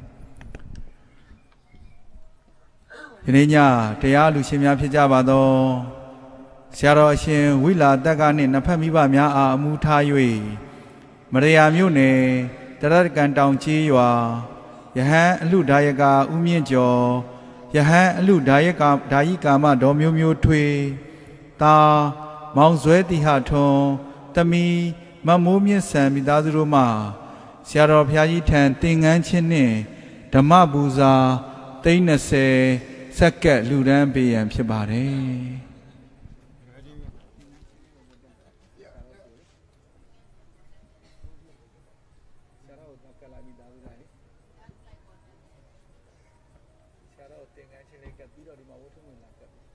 ဒီနေ့ညတရားလူရှင်များဖြစ်ကြပါသောဆရာတော်အရှင်ဝိလာတက္ကနှင့်နှစ်ဖက်မိဘများအားအမှုထား၍မရယာမြို့နယ်တရတကန်တောင်ကြီးရွာယဟန်အလူဒါယကာဦးမြင့်ကျော်ယဟန်အလူဒါယကာဓာယိကာမဒေါ်မျိုးမျိုးထွေတာမောင်ဇွဲတိဟထွန်းတမီမမိုးမြင့်ဆန်မိသားစုတို့မှဆရာတော်ဘုရားကြီးထံသင်္ကန်းချင်းနှင့်ဓမ္မပူဇာသိန်းနှစ်ဆယ်ဆက်ကက်လူဒန်းပေးရန်ဖြစ်ပါတယ်ဆရာတော်သင်္ကန်းချင်းလေးကပ်ပြီးတော့ဒီမှာဝတ်ထုံးဝင်လာကပ်